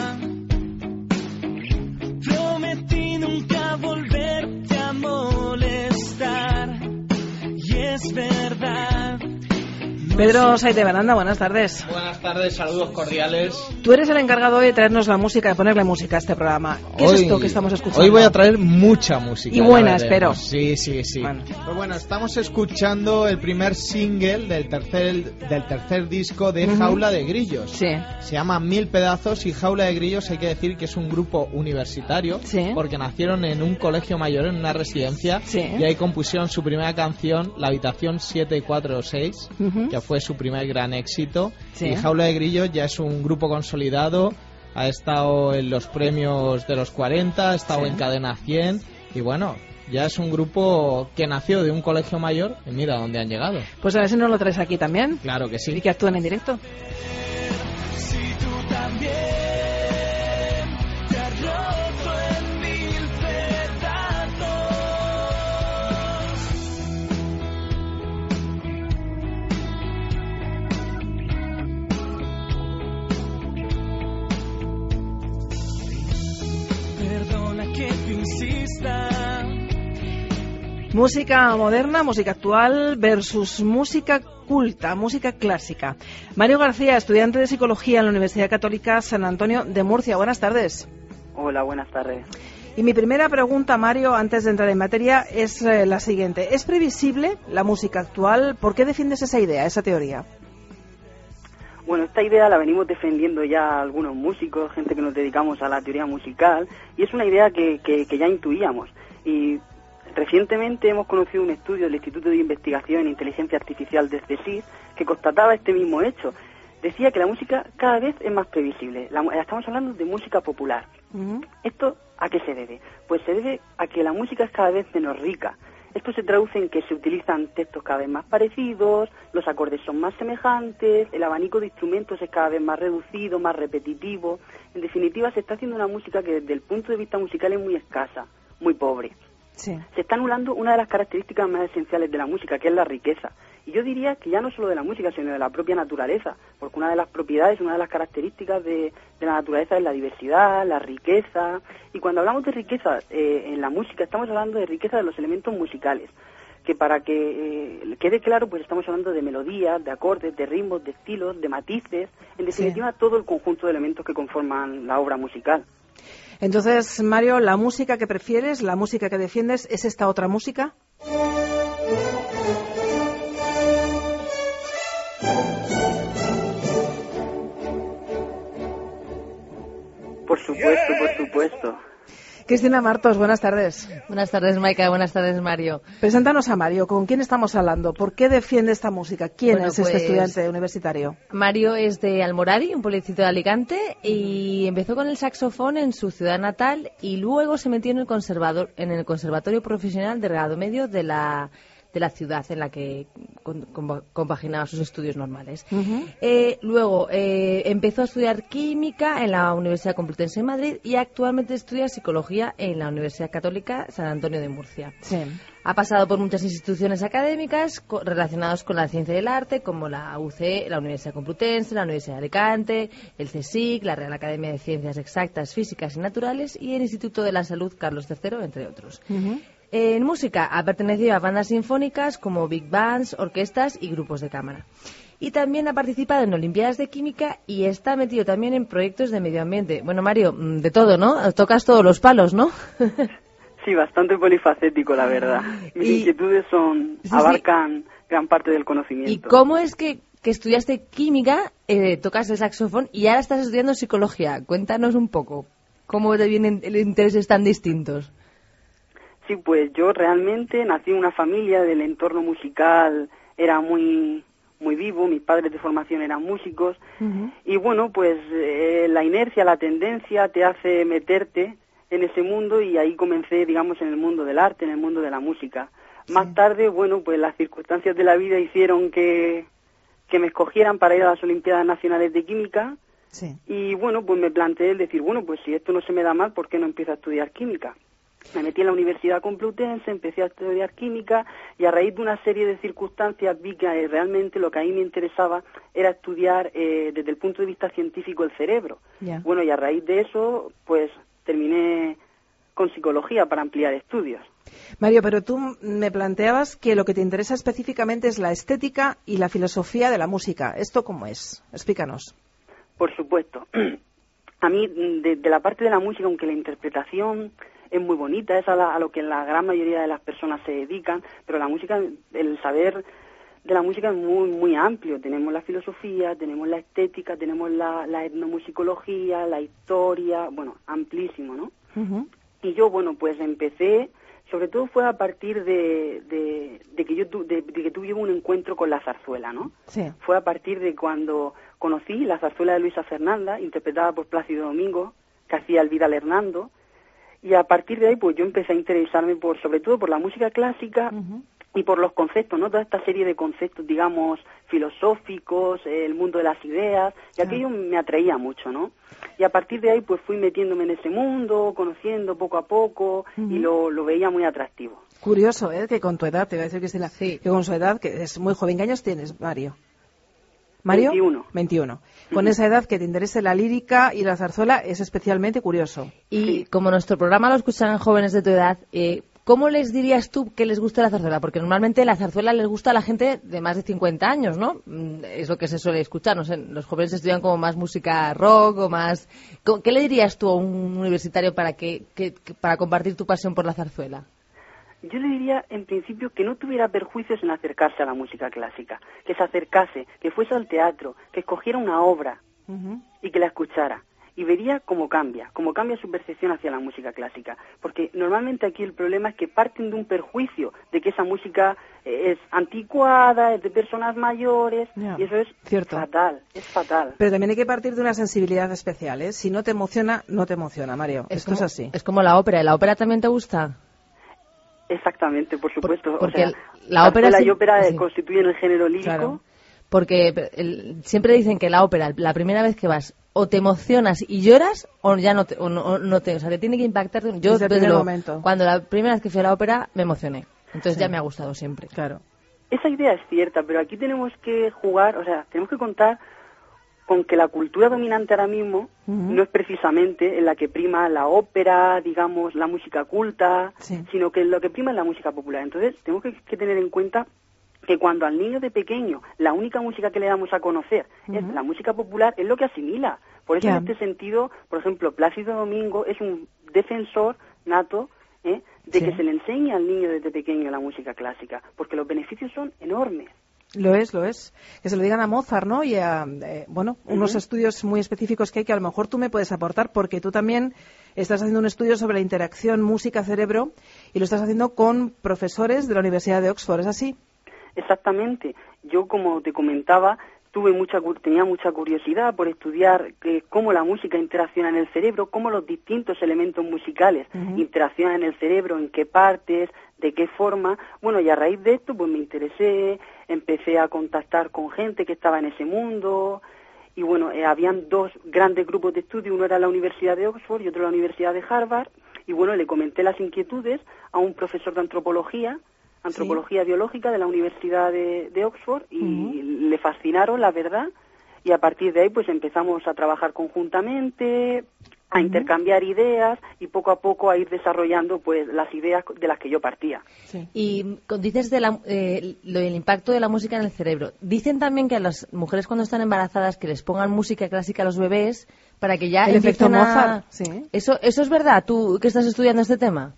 Speaker 8: Prometí nunca volverte a molestar. Y es verdad.
Speaker 2: Pedro Saiz de Baranda, buenas tardes.
Speaker 9: Buenas tardes, saludos cordiales.
Speaker 2: Tú eres el encargado hoy de traernos la música, de ponerle música a este programa. ¿Qué hoy, es esto que estamos escuchando?
Speaker 9: Hoy voy a traer mucha música.
Speaker 2: Y buena, espero.
Speaker 9: Sí, sí, sí. Bueno. Pues bueno, estamos escuchando el primer single del tercer del tercer disco de uh-huh. Jaula de Grillos.
Speaker 2: Sí.
Speaker 9: Se llama Mil Pedazos y Jaula de Grillos hay que decir que es un grupo universitario
Speaker 2: sí.
Speaker 9: porque nacieron en un colegio mayor, en una residencia
Speaker 2: sí.
Speaker 9: y ahí compusieron su primera canción, La Habitación siete cuatro seis, uh-huh. que fue su primer gran éxito. Sí. Y Jaula de Grillos ya es un grupo consolidado, ha estado en los premios de los cuarenta, ha estado sí. en Cadena cien y bueno, Ya es un grupo que nació de un colegio mayor y mira dónde han llegado.
Speaker 2: Pues a ver si nos lo traes aquí también.
Speaker 9: Claro que sí.
Speaker 2: Y que actúen en directo.
Speaker 8: Si tú también te has roto en mil pedazos. Perdona que te insista.
Speaker 2: Música moderna, música actual versus música culta, música clásica. Mario García, estudiante de Psicología en la Universidad Católica San Antonio de Murcia. Buenas tardes.
Speaker 10: Hola, buenas tardes.
Speaker 2: Y mi primera pregunta, Mario, antes de entrar en materia, es eh, la siguiente. ¿Es previsible la música actual? ¿Por qué defiendes esa idea, esa teoría?
Speaker 10: Bueno, esta idea la venimos defendiendo ya algunos músicos, gente que nos dedicamos a la teoría musical, y es una idea que, que, que ya intuíamos. Y recientemente hemos conocido un estudio del Instituto de Investigación en Inteligencia Artificial de CSIC que constataba este mismo hecho. Decía que la música cada vez es más previsible. La, estamos hablando de música popular. Uh-huh. ¿Esto a qué se debe? Pues se debe a que la música es cada vez menos rica. Esto se traduce en que se utilizan textos cada vez más parecidos, los acordes son más semejantes, el abanico de instrumentos es cada vez más reducido, más repetitivo. En definitiva, se está haciendo una música que desde el punto de vista musical es muy escasa, muy pobre.
Speaker 2: Sí.
Speaker 10: Se está anulando una de las características más esenciales de la música, que es la riqueza. Y yo diría que ya no solo de la música, sino de la propia naturaleza, porque una de las propiedades, una de las características de, de la naturaleza es la diversidad, la riqueza. Y cuando hablamos de riqueza eh, en la música, estamos hablando de riqueza de los elementos musicales, que para que eh, quede claro, pues estamos hablando de melodías, de acordes, de ritmos, de estilos, de matices, en definitiva, sí, todo el conjunto de elementos que conforman la obra musical.
Speaker 2: Entonces, Mario, ¿la música que prefieres, la música que defiendes, es esta otra música?
Speaker 10: Por supuesto, por supuesto.
Speaker 2: Cristina Martos, buenas tardes.
Speaker 11: Buenas tardes, Maika. Buenas tardes, Mario.
Speaker 2: Preséntanos a Mario. ¿Con quién estamos hablando? ¿Por qué defiende esta música? ¿Quién
Speaker 11: bueno,
Speaker 2: es
Speaker 11: pues,
Speaker 2: este estudiante universitario?
Speaker 11: Mario es de Almorari, un pueblecito de Alicante, y empezó con el saxofón en su ciudad natal y luego se metió en el conservador, en el Conservatorio Profesional de Grado Medio de la de la ciudad en la que compaginaba sus estudios normales. Uh-huh. Eh, luego eh, empezó a estudiar química en la Universidad Complutense de Madrid y actualmente estudia psicología en la Universidad Católica San Antonio de Murcia.
Speaker 2: Sí.
Speaker 11: Ha pasado por muchas instituciones académicas co- relacionadas con la ciencia del arte, como la U C, la Universidad Complutense, la Universidad de Alicante, el CSIC, la Real Academia de Ciencias Exactas, Físicas y Naturales y el Instituto de la Salud Carlos tercero, entre otros. Uh-huh. En música ha pertenecido a bandas sinfónicas como big bands, orquestas y grupos de cámara. Y también ha participado en Olimpiadas de Química y está metido también en proyectos de medio ambiente. Bueno, Mario, de todo, ¿no? Tocas todos los palos, ¿no?
Speaker 10: Sí, bastante polifacético, la verdad. Mis y, inquietudes son sí, abarcan sí. gran parte del conocimiento.
Speaker 11: ¿Y cómo es que, que estudiaste química, eh, tocas el saxofón y ahora estás estudiando psicología? Cuéntanos un poco. ¿Cómo te vienen intereses tan distintos?
Speaker 10: Sí, pues yo realmente nací en una familia del entorno musical, era muy muy vivo, mis padres de formación eran músicos, uh-huh. y bueno, pues eh, la inercia, la tendencia te hace meterte en ese mundo y ahí comencé, digamos, en el mundo del arte, en el mundo de la música. Sí. Más tarde, bueno, pues las circunstancias de la vida hicieron que, que me escogieran para ir a las Olimpiadas Nacionales de Química, sí. y bueno, pues me planteé el decir, bueno, pues si esto no se me da mal, ¿por qué no empiezo a estudiar química? Me metí en la Universidad Complutense, empecé a estudiar química y a raíz de una serie de circunstancias vi que eh, realmente lo que a mí me interesaba era estudiar eh, desde el punto de vista científico el cerebro. Yeah. Bueno, y a raíz de eso, pues terminé con psicología para ampliar estudios.
Speaker 2: Mario, pero tú me planteabas que lo que te interesa específicamente es la estética y la filosofía de la música. ¿Esto cómo es? Explícanos.
Speaker 10: Por supuesto. A mí, de, de la parte de la música, aunque la interpretación es muy bonita, es a, la, a lo que la gran mayoría de las personas se dedican, pero la música, el saber de la música es muy muy amplio. Tenemos la filosofía, tenemos la estética, tenemos la, la etnomusicología, la historia, bueno, amplísimo, ¿no? Uh-huh. Y yo, bueno, pues empecé, sobre todo fue a partir de, de, de que yo tu, de, de que tuve un encuentro con la zarzuela, ¿no?
Speaker 2: Sí.
Speaker 10: Fue a partir de cuando conocí la zarzuela de Luisa Fernanda, interpretada por Plácido Domingo, que hacía el Vidal Hernando. Y a partir de ahí, pues yo empecé a interesarme por, sobre todo por la música clásica uh-huh. y por los conceptos, ¿no? Toda esta serie de conceptos, digamos, filosóficos, el mundo de las ideas, y aquello me atraía mucho, ¿no? Y a partir de ahí, pues fui metiéndome en ese mundo, conociendo poco a poco, uh-huh. y lo, lo veía muy atractivo.
Speaker 2: Curioso, ¿eh? Que con tu edad, te voy a decir, Cristina, sí. que con su edad, que es muy joven. ¿Qué años tienes, Mario? ¿Mario?
Speaker 10: veintiuno.
Speaker 2: veintiuno. Con uh-huh. esa edad que te interese la lírica y la zarzuela es especialmente curioso.
Speaker 11: Y sí. como nuestro programa lo escucharán jóvenes de tu edad, eh, ¿cómo les dirías tú que les gusta la zarzuela? Porque normalmente la zarzuela les gusta a la gente de más de cincuenta años, ¿no? Es lo que se suele escuchar, no sé, los jóvenes estudian como más música rock o más... ¿Qué le dirías tú a un universitario para que, que, que para compartir tu pasión por la zarzuela?
Speaker 10: Yo le diría, en principio, que no tuviera perjuicios en acercarse a la música clásica, que se acercase, que fuese al teatro, que escogiera una obra uh-huh. y que la escuchara. Y vería cómo cambia, cómo cambia su percepción hacia la música clásica. Porque normalmente aquí el problema es que parten de un perjuicio de que esa música es anticuada, es de personas mayores, yeah. y eso es
Speaker 2: Cierto.
Speaker 10: fatal, es fatal.
Speaker 2: Pero también hay que partir de una sensibilidad especial, ¿eh? Si no te emociona, no te emociona, Mario.
Speaker 11: Es
Speaker 2: Esto
Speaker 11: como,
Speaker 2: es así.
Speaker 11: Es como la ópera. ¿La ópera también te gusta?
Speaker 10: Exactamente, por supuesto.
Speaker 11: Por, porque
Speaker 10: o sea,
Speaker 11: la ópera
Speaker 10: la
Speaker 11: sí,
Speaker 10: ópera
Speaker 11: sí.
Speaker 10: constituyen el género lírico.
Speaker 11: Claro. Porque el, siempre dicen que la ópera, la primera vez que vas, o te emocionas y lloras, o ya no te, o no, o no te, o sea, te tiene que impactar. Yo
Speaker 2: desde, desde
Speaker 11: luego,
Speaker 2: momento.
Speaker 11: Cuando la primera vez que fui a la ópera me emocioné, entonces sí. ya me ha gustado siempre.
Speaker 2: Claro.
Speaker 10: Esa idea es cierta, pero aquí tenemos que jugar, o sea, tenemos que contar con que la cultura dominante ahora mismo uh-huh. no es precisamente en la que prima la ópera, digamos, la música culta, sí. sino que lo que prima es la música popular. Entonces, tenemos que, que tener en cuenta que cuando al niño de pequeño la única música que le damos a conocer uh-huh. es la música popular, es lo que asimila. Por eso, yeah. en este sentido, por ejemplo, Plácido Domingo es un defensor nato ¿eh? de sí. que se le enseñe al niño desde pequeño la música clásica, porque los beneficios son enormes.
Speaker 2: Lo es, lo es. Que se lo digan a Mozart, ¿no? Y a, eh, bueno, uh-huh. unos estudios muy específicos que hay que a lo mejor tú me puedes aportar, porque tú también estás haciendo un estudio sobre la interacción música-cerebro y lo estás haciendo con profesores de la Universidad de Oxford, ¿es así?
Speaker 10: Exactamente. Yo, como te comentaba, tuve mucha tenía mucha curiosidad por estudiar que, cómo la música interacciona en el cerebro, cómo los distintos elementos musicales uh-huh. interaccionan en el cerebro, en qué partes, de qué forma. Bueno, y a raíz de esto pues me interesé, empecé a contactar con gente que estaba en ese mundo y bueno, eh, habían dos grandes grupos de estudio, uno era la Universidad de Oxford y otro la Universidad de Harvard, y bueno, le comenté las inquietudes a un profesor de antropología, antropología sí. biológica de la Universidad de, de Oxford y uh-huh. le fascinaron, la verdad, y a partir de ahí pues empezamos a trabajar conjuntamente, a uh-huh. intercambiar ideas y poco a poco a ir desarrollando pues las ideas de las que yo partía.
Speaker 11: Sí. Y dices de la, eh, lo del impacto de la música en el cerebro. Dicen también que a las mujeres cuando están embarazadas que les pongan música clásica a los bebés para que ya
Speaker 2: el efecto Mozart.
Speaker 11: A... Sí. ¿Eso, ¿Eso es verdad? ¿Tú que estás estudiando este tema?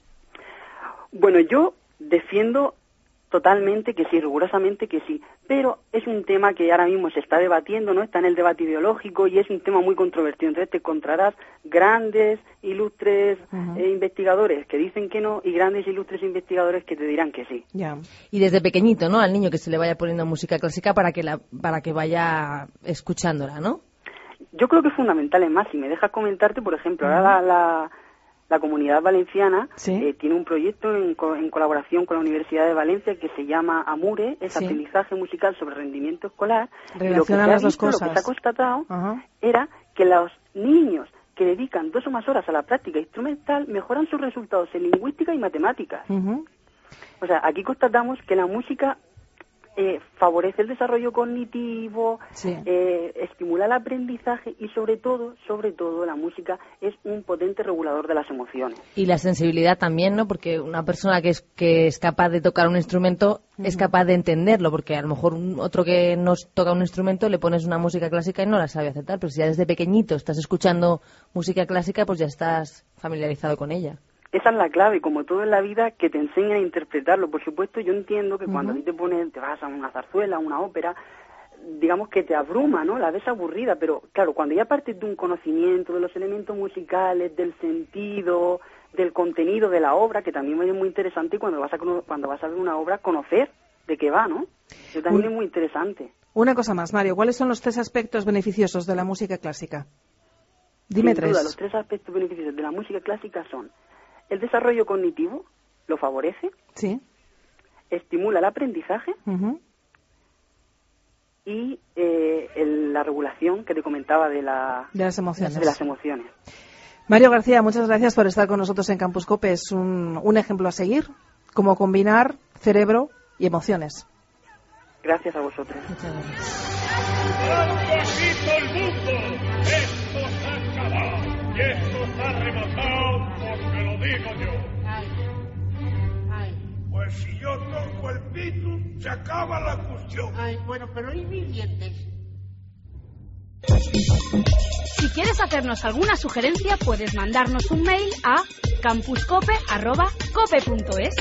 Speaker 10: Bueno, yo defiendo totalmente que sí, rigurosamente que sí, pero es un tema que ahora mismo se está debatiendo, ¿no? Está en el debate ideológico y es un tema muy controvertido. Entonces te encontrarás grandes, ilustres uh-huh. eh, investigadores que dicen que no y grandes, ilustres investigadores que te dirán que sí.
Speaker 11: Ya. Y desde pequeñito, ¿no? Al niño que se le vaya poniendo música clásica para que la para que vaya escuchándola, ¿no?
Speaker 10: Yo creo que es fundamental. Es más, si me dejas comentarte, por ejemplo, uh-huh. ahora la... la La Comunidad Valenciana ¿Sí? eh, tiene un proyecto en, co- en colaboración con la Universidad de Valencia que se llama AMURE, es ¿Sí? aprendizaje musical sobre rendimiento escolar.
Speaker 2: Relaciona
Speaker 10: y lo que se ha
Speaker 2: las
Speaker 10: visto,
Speaker 2: dos cosas.
Speaker 10: Lo que se ha constatado
Speaker 2: uh-huh.
Speaker 10: era que los niños que dedican dos o más horas a la práctica instrumental mejoran sus resultados en lingüística y matemáticas.
Speaker 2: Uh-huh.
Speaker 10: O sea, aquí constatamos que la música eh, favorece el desarrollo cognitivo,
Speaker 2: sí.
Speaker 10: eh, estimula el aprendizaje y sobre todo, sobre todo, la música es un potente regulador de las emociones.
Speaker 11: Y la sensibilidad también, ¿no? Porque una persona que es que es capaz de tocar un instrumento uh-huh. es capaz de entenderlo, porque a lo mejor un, otro que no toca un instrumento le pones una música clásica y no la sabe aceptar, pero si ya desde pequeñito estás escuchando música clásica, pues ya estás familiarizado con ella.
Speaker 10: Esa es la clave, como todo en la vida, que te enseñan a interpretarlo. Por supuesto, yo entiendo que uh-huh. cuando a ti te pones, te vas a una zarzuela, a una ópera, digamos que te abruma, ¿no? La ves aburrida, pero claro, cuando ya partes de un conocimiento de los elementos musicales, del sentido, del contenido de la obra, que también es muy interesante, y cuando vas a cuando vas a ver una obra, conocer de qué va, ¿no? Eso también uh-huh. es muy interesante.
Speaker 2: Una cosa más, Mario, ¿cuáles son los tres aspectos beneficiosos de la música clásica? Dime
Speaker 10: Sin
Speaker 2: tres.
Speaker 10: duda, los tres aspectos beneficiosos de la música clásica son el desarrollo cognitivo, lo favorece.
Speaker 2: Sí.
Speaker 10: Estimula el aprendizaje.
Speaker 2: Uh-huh.
Speaker 10: Y eh, el, la regulación que te comentaba de, la,
Speaker 2: de las emociones.
Speaker 10: De las emociones.
Speaker 2: Mario García, muchas gracias por estar con nosotros en Campus Cope. Es un, un ejemplo a seguir, cómo combinar cerebro y emociones.
Speaker 10: Gracias a vosotros.
Speaker 2: Muchas gracias.
Speaker 8: el mundo! ¡Esto se ha acabado! Y esto está rematado porque lo digo yo. Pues si yo toco el pito, se acaba la cuestión.
Speaker 12: Ay, bueno, pero ¿y mis dientes?
Speaker 4: Si quieres hacernos alguna sugerencia, puedes mandarnos un mail a campuscope arroba cope punto es.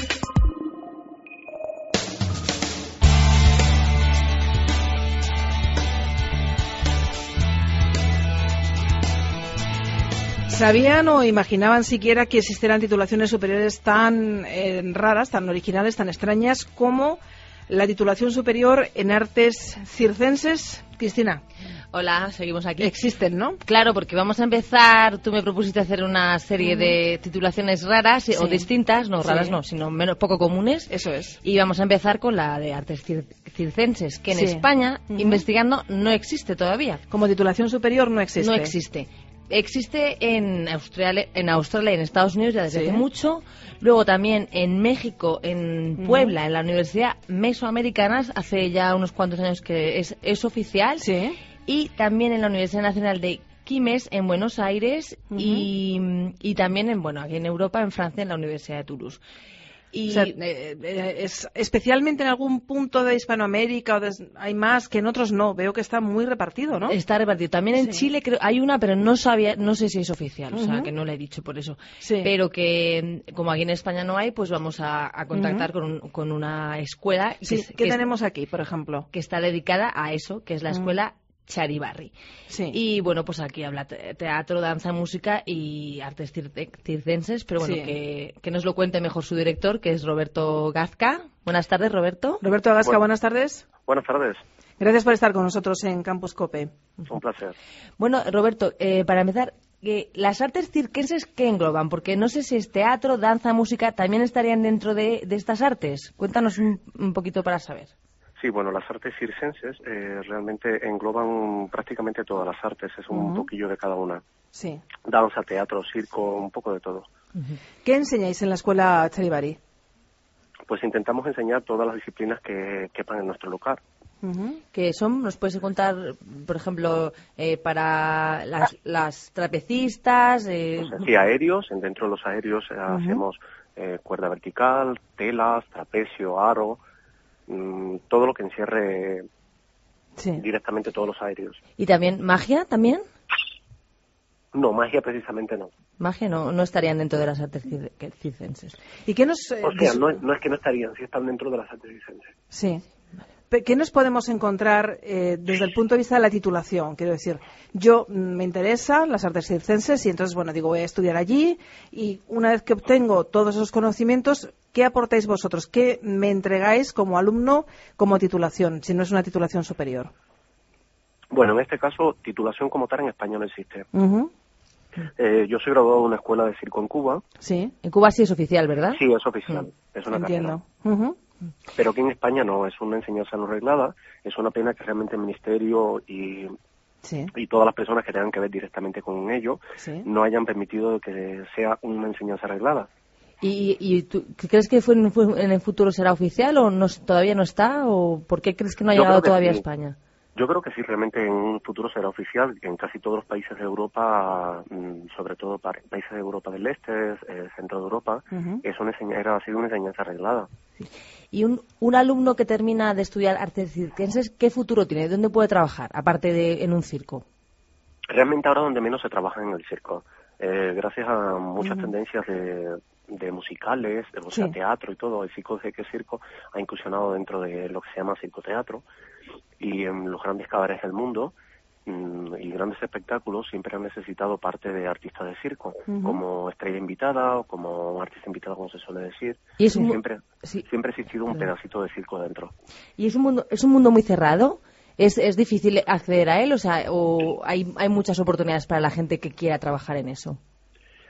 Speaker 2: ¿Sabían o imaginaban siquiera que existieran titulaciones superiores tan eh, raras, tan originales, tan extrañas como la titulación superior en artes circenses? Cristina.
Speaker 11: Hola, seguimos aquí.
Speaker 2: Existen, ¿no?
Speaker 11: Claro, porque vamos a empezar, tú me propusiste hacer una serie uh-huh. de titulaciones raras sí. o distintas, no raras sí. no, sino menos poco comunes.
Speaker 2: Eso es.
Speaker 11: Y vamos a empezar con la de artes cir- circenses, que en sí. España, uh-huh. investigando, no existe todavía.
Speaker 2: Como titulación superior no existe.
Speaker 11: No existe. Existe en Australia, en Australia y en Estados Unidos ya desde sí. hace mucho. Luego también en México, en Puebla, uh-huh. en la Universidad Mesoamericana, hace ya unos cuantos años que es, es oficial.
Speaker 2: Sí.
Speaker 11: Y también en la Universidad Nacional de Quimés, en Buenos Aires. Uh-huh. y, y también en, bueno, aquí en Europa, en Francia, en la Universidad de Toulouse. Y
Speaker 2: o sea, eh, eh, es, especialmente en algún punto de Hispanoamérica o de, hay más que en otros no. Veo que está muy repartido, ¿no?
Speaker 11: Está repartido. También en sí. Chile creo, hay una, pero no sabía, no sé si es oficial, uh-huh. o sea, que no la he dicho por eso.
Speaker 2: Sí.
Speaker 11: Pero que como aquí en España no hay, pues vamos a, a contactar uh-huh. con, un, con una escuela.
Speaker 2: Sí.
Speaker 11: Que,
Speaker 2: ¿Qué
Speaker 11: que
Speaker 2: tenemos
Speaker 11: es,
Speaker 2: aquí, por ejemplo?
Speaker 11: Que está dedicada a eso, que es la escuela uh-huh. Charibarri.
Speaker 2: Sí.
Speaker 11: Y bueno, pues aquí habla teatro, danza, música y artes cir- circenses, pero bueno, sí. que, que nos lo cuente mejor su director, que es Roberto Gazca. Buenas tardes, Roberto.
Speaker 2: Roberto Gazca, bueno, buenas tardes.
Speaker 13: Buenas tardes.
Speaker 2: Gracias por estar con nosotros en Campus Cope.
Speaker 13: Un placer.
Speaker 11: Bueno, Roberto, eh, para empezar, eh, ¿las artes circenses qué engloban? Porque no sé si es teatro, danza, música, ¿también estarían dentro de, de estas artes? Cuéntanos un, un poquito para saber.
Speaker 13: Sí, bueno, las artes circenses eh, realmente engloban prácticamente todas las artes, es un uh-huh. poquillo de cada una.
Speaker 2: Sí.
Speaker 13: Danza, teatro, circo, un poco de todo.
Speaker 2: Uh-huh. ¿Qué enseñáis en la escuela Charibarri?
Speaker 13: Pues intentamos enseñar todas las disciplinas que quepan en nuestro local.
Speaker 11: Uh-huh. ¿Qué son? ¿Nos puedes contar, por ejemplo, eh, para las, las trapecistas? Eh...
Speaker 13: Pues sí, aéreos, dentro de los aéreos eh, uh-huh. hacemos eh, cuerda vertical, telas, trapecio, aro... todo lo que encierre sí. directamente todos los aéreos.
Speaker 11: ¿Y también magia también?
Speaker 13: No, magia precisamente no.
Speaker 11: Magia no, no estarían dentro de las artes circenses.
Speaker 2: ¿Y qué nos...? Eh,
Speaker 13: o sea, no, no es que no estarían, sí están dentro de las artes circenses.
Speaker 2: Sí. ¿Qué nos podemos encontrar eh, desde el punto de vista de la titulación? Quiero decir, yo me interesan las artes circenses y entonces, bueno, digo, voy a estudiar allí y una vez que obtengo todos esos conocimientos, ¿qué aportáis vosotros? ¿Qué me entregáis como alumno como titulación, si no es una titulación superior?
Speaker 13: Bueno, en este caso, titulación como tal en España no existe.
Speaker 2: Uh-huh.
Speaker 13: Eh, yo soy graduado de una escuela de circo en Cuba.
Speaker 11: Sí, en Cuba sí es oficial, ¿verdad?
Speaker 13: Sí, es oficial, mm. es una
Speaker 2: Entiendo.
Speaker 13: carrera.
Speaker 2: Uh-huh.
Speaker 13: Pero aquí en España no, es una enseñanza no reglada, es una pena que realmente el Ministerio y,
Speaker 2: sí.
Speaker 13: y todas las personas que tengan que ver directamente con ello
Speaker 2: sí.
Speaker 13: no hayan permitido que sea una enseñanza reglada.
Speaker 11: ¿Y, y tú crees que fue en, fue en el futuro será oficial o no, todavía no está? ¿O por qué crees que no ha
Speaker 13: Yo
Speaker 11: llegado todavía
Speaker 13: sí.
Speaker 11: a España?
Speaker 13: Yo creo que sí, realmente en un futuro será oficial. En casi todos los países de Europa, sobre todo para países de Europa del Este, eh, centro de Europa, uh-huh. es una enseñanza, ha sido una enseñanza arreglada.
Speaker 11: Sí. Y un, un alumno que termina de estudiar artes circenses, ¿qué futuro tiene? ¿Dónde puede trabajar, aparte de en un circo?
Speaker 13: Realmente ahora donde menos se trabaja en el circo. Eh, gracias a muchas uh-huh. tendencias de, de musicales, de o sea, sí. teatro y todo, el circo de que circo ha incursionado dentro de lo que se llama circoteatro. Y en los grandes cabarets del mundo mmm, y grandes espectáculos siempre han necesitado parte de artistas de circo, uh-huh. como estrella invitada o como artista invitado, como se suele decir.
Speaker 11: Y es un
Speaker 13: siempre,
Speaker 11: sí.
Speaker 13: siempre ha existido un pedacito de circo dentro.
Speaker 11: ¿Y es un mundo, es un mundo muy cerrado? ¿Es, es difícil acceder a él? O sea, ¿o hay, hay muchas oportunidades para la gente que quiera trabajar en eso?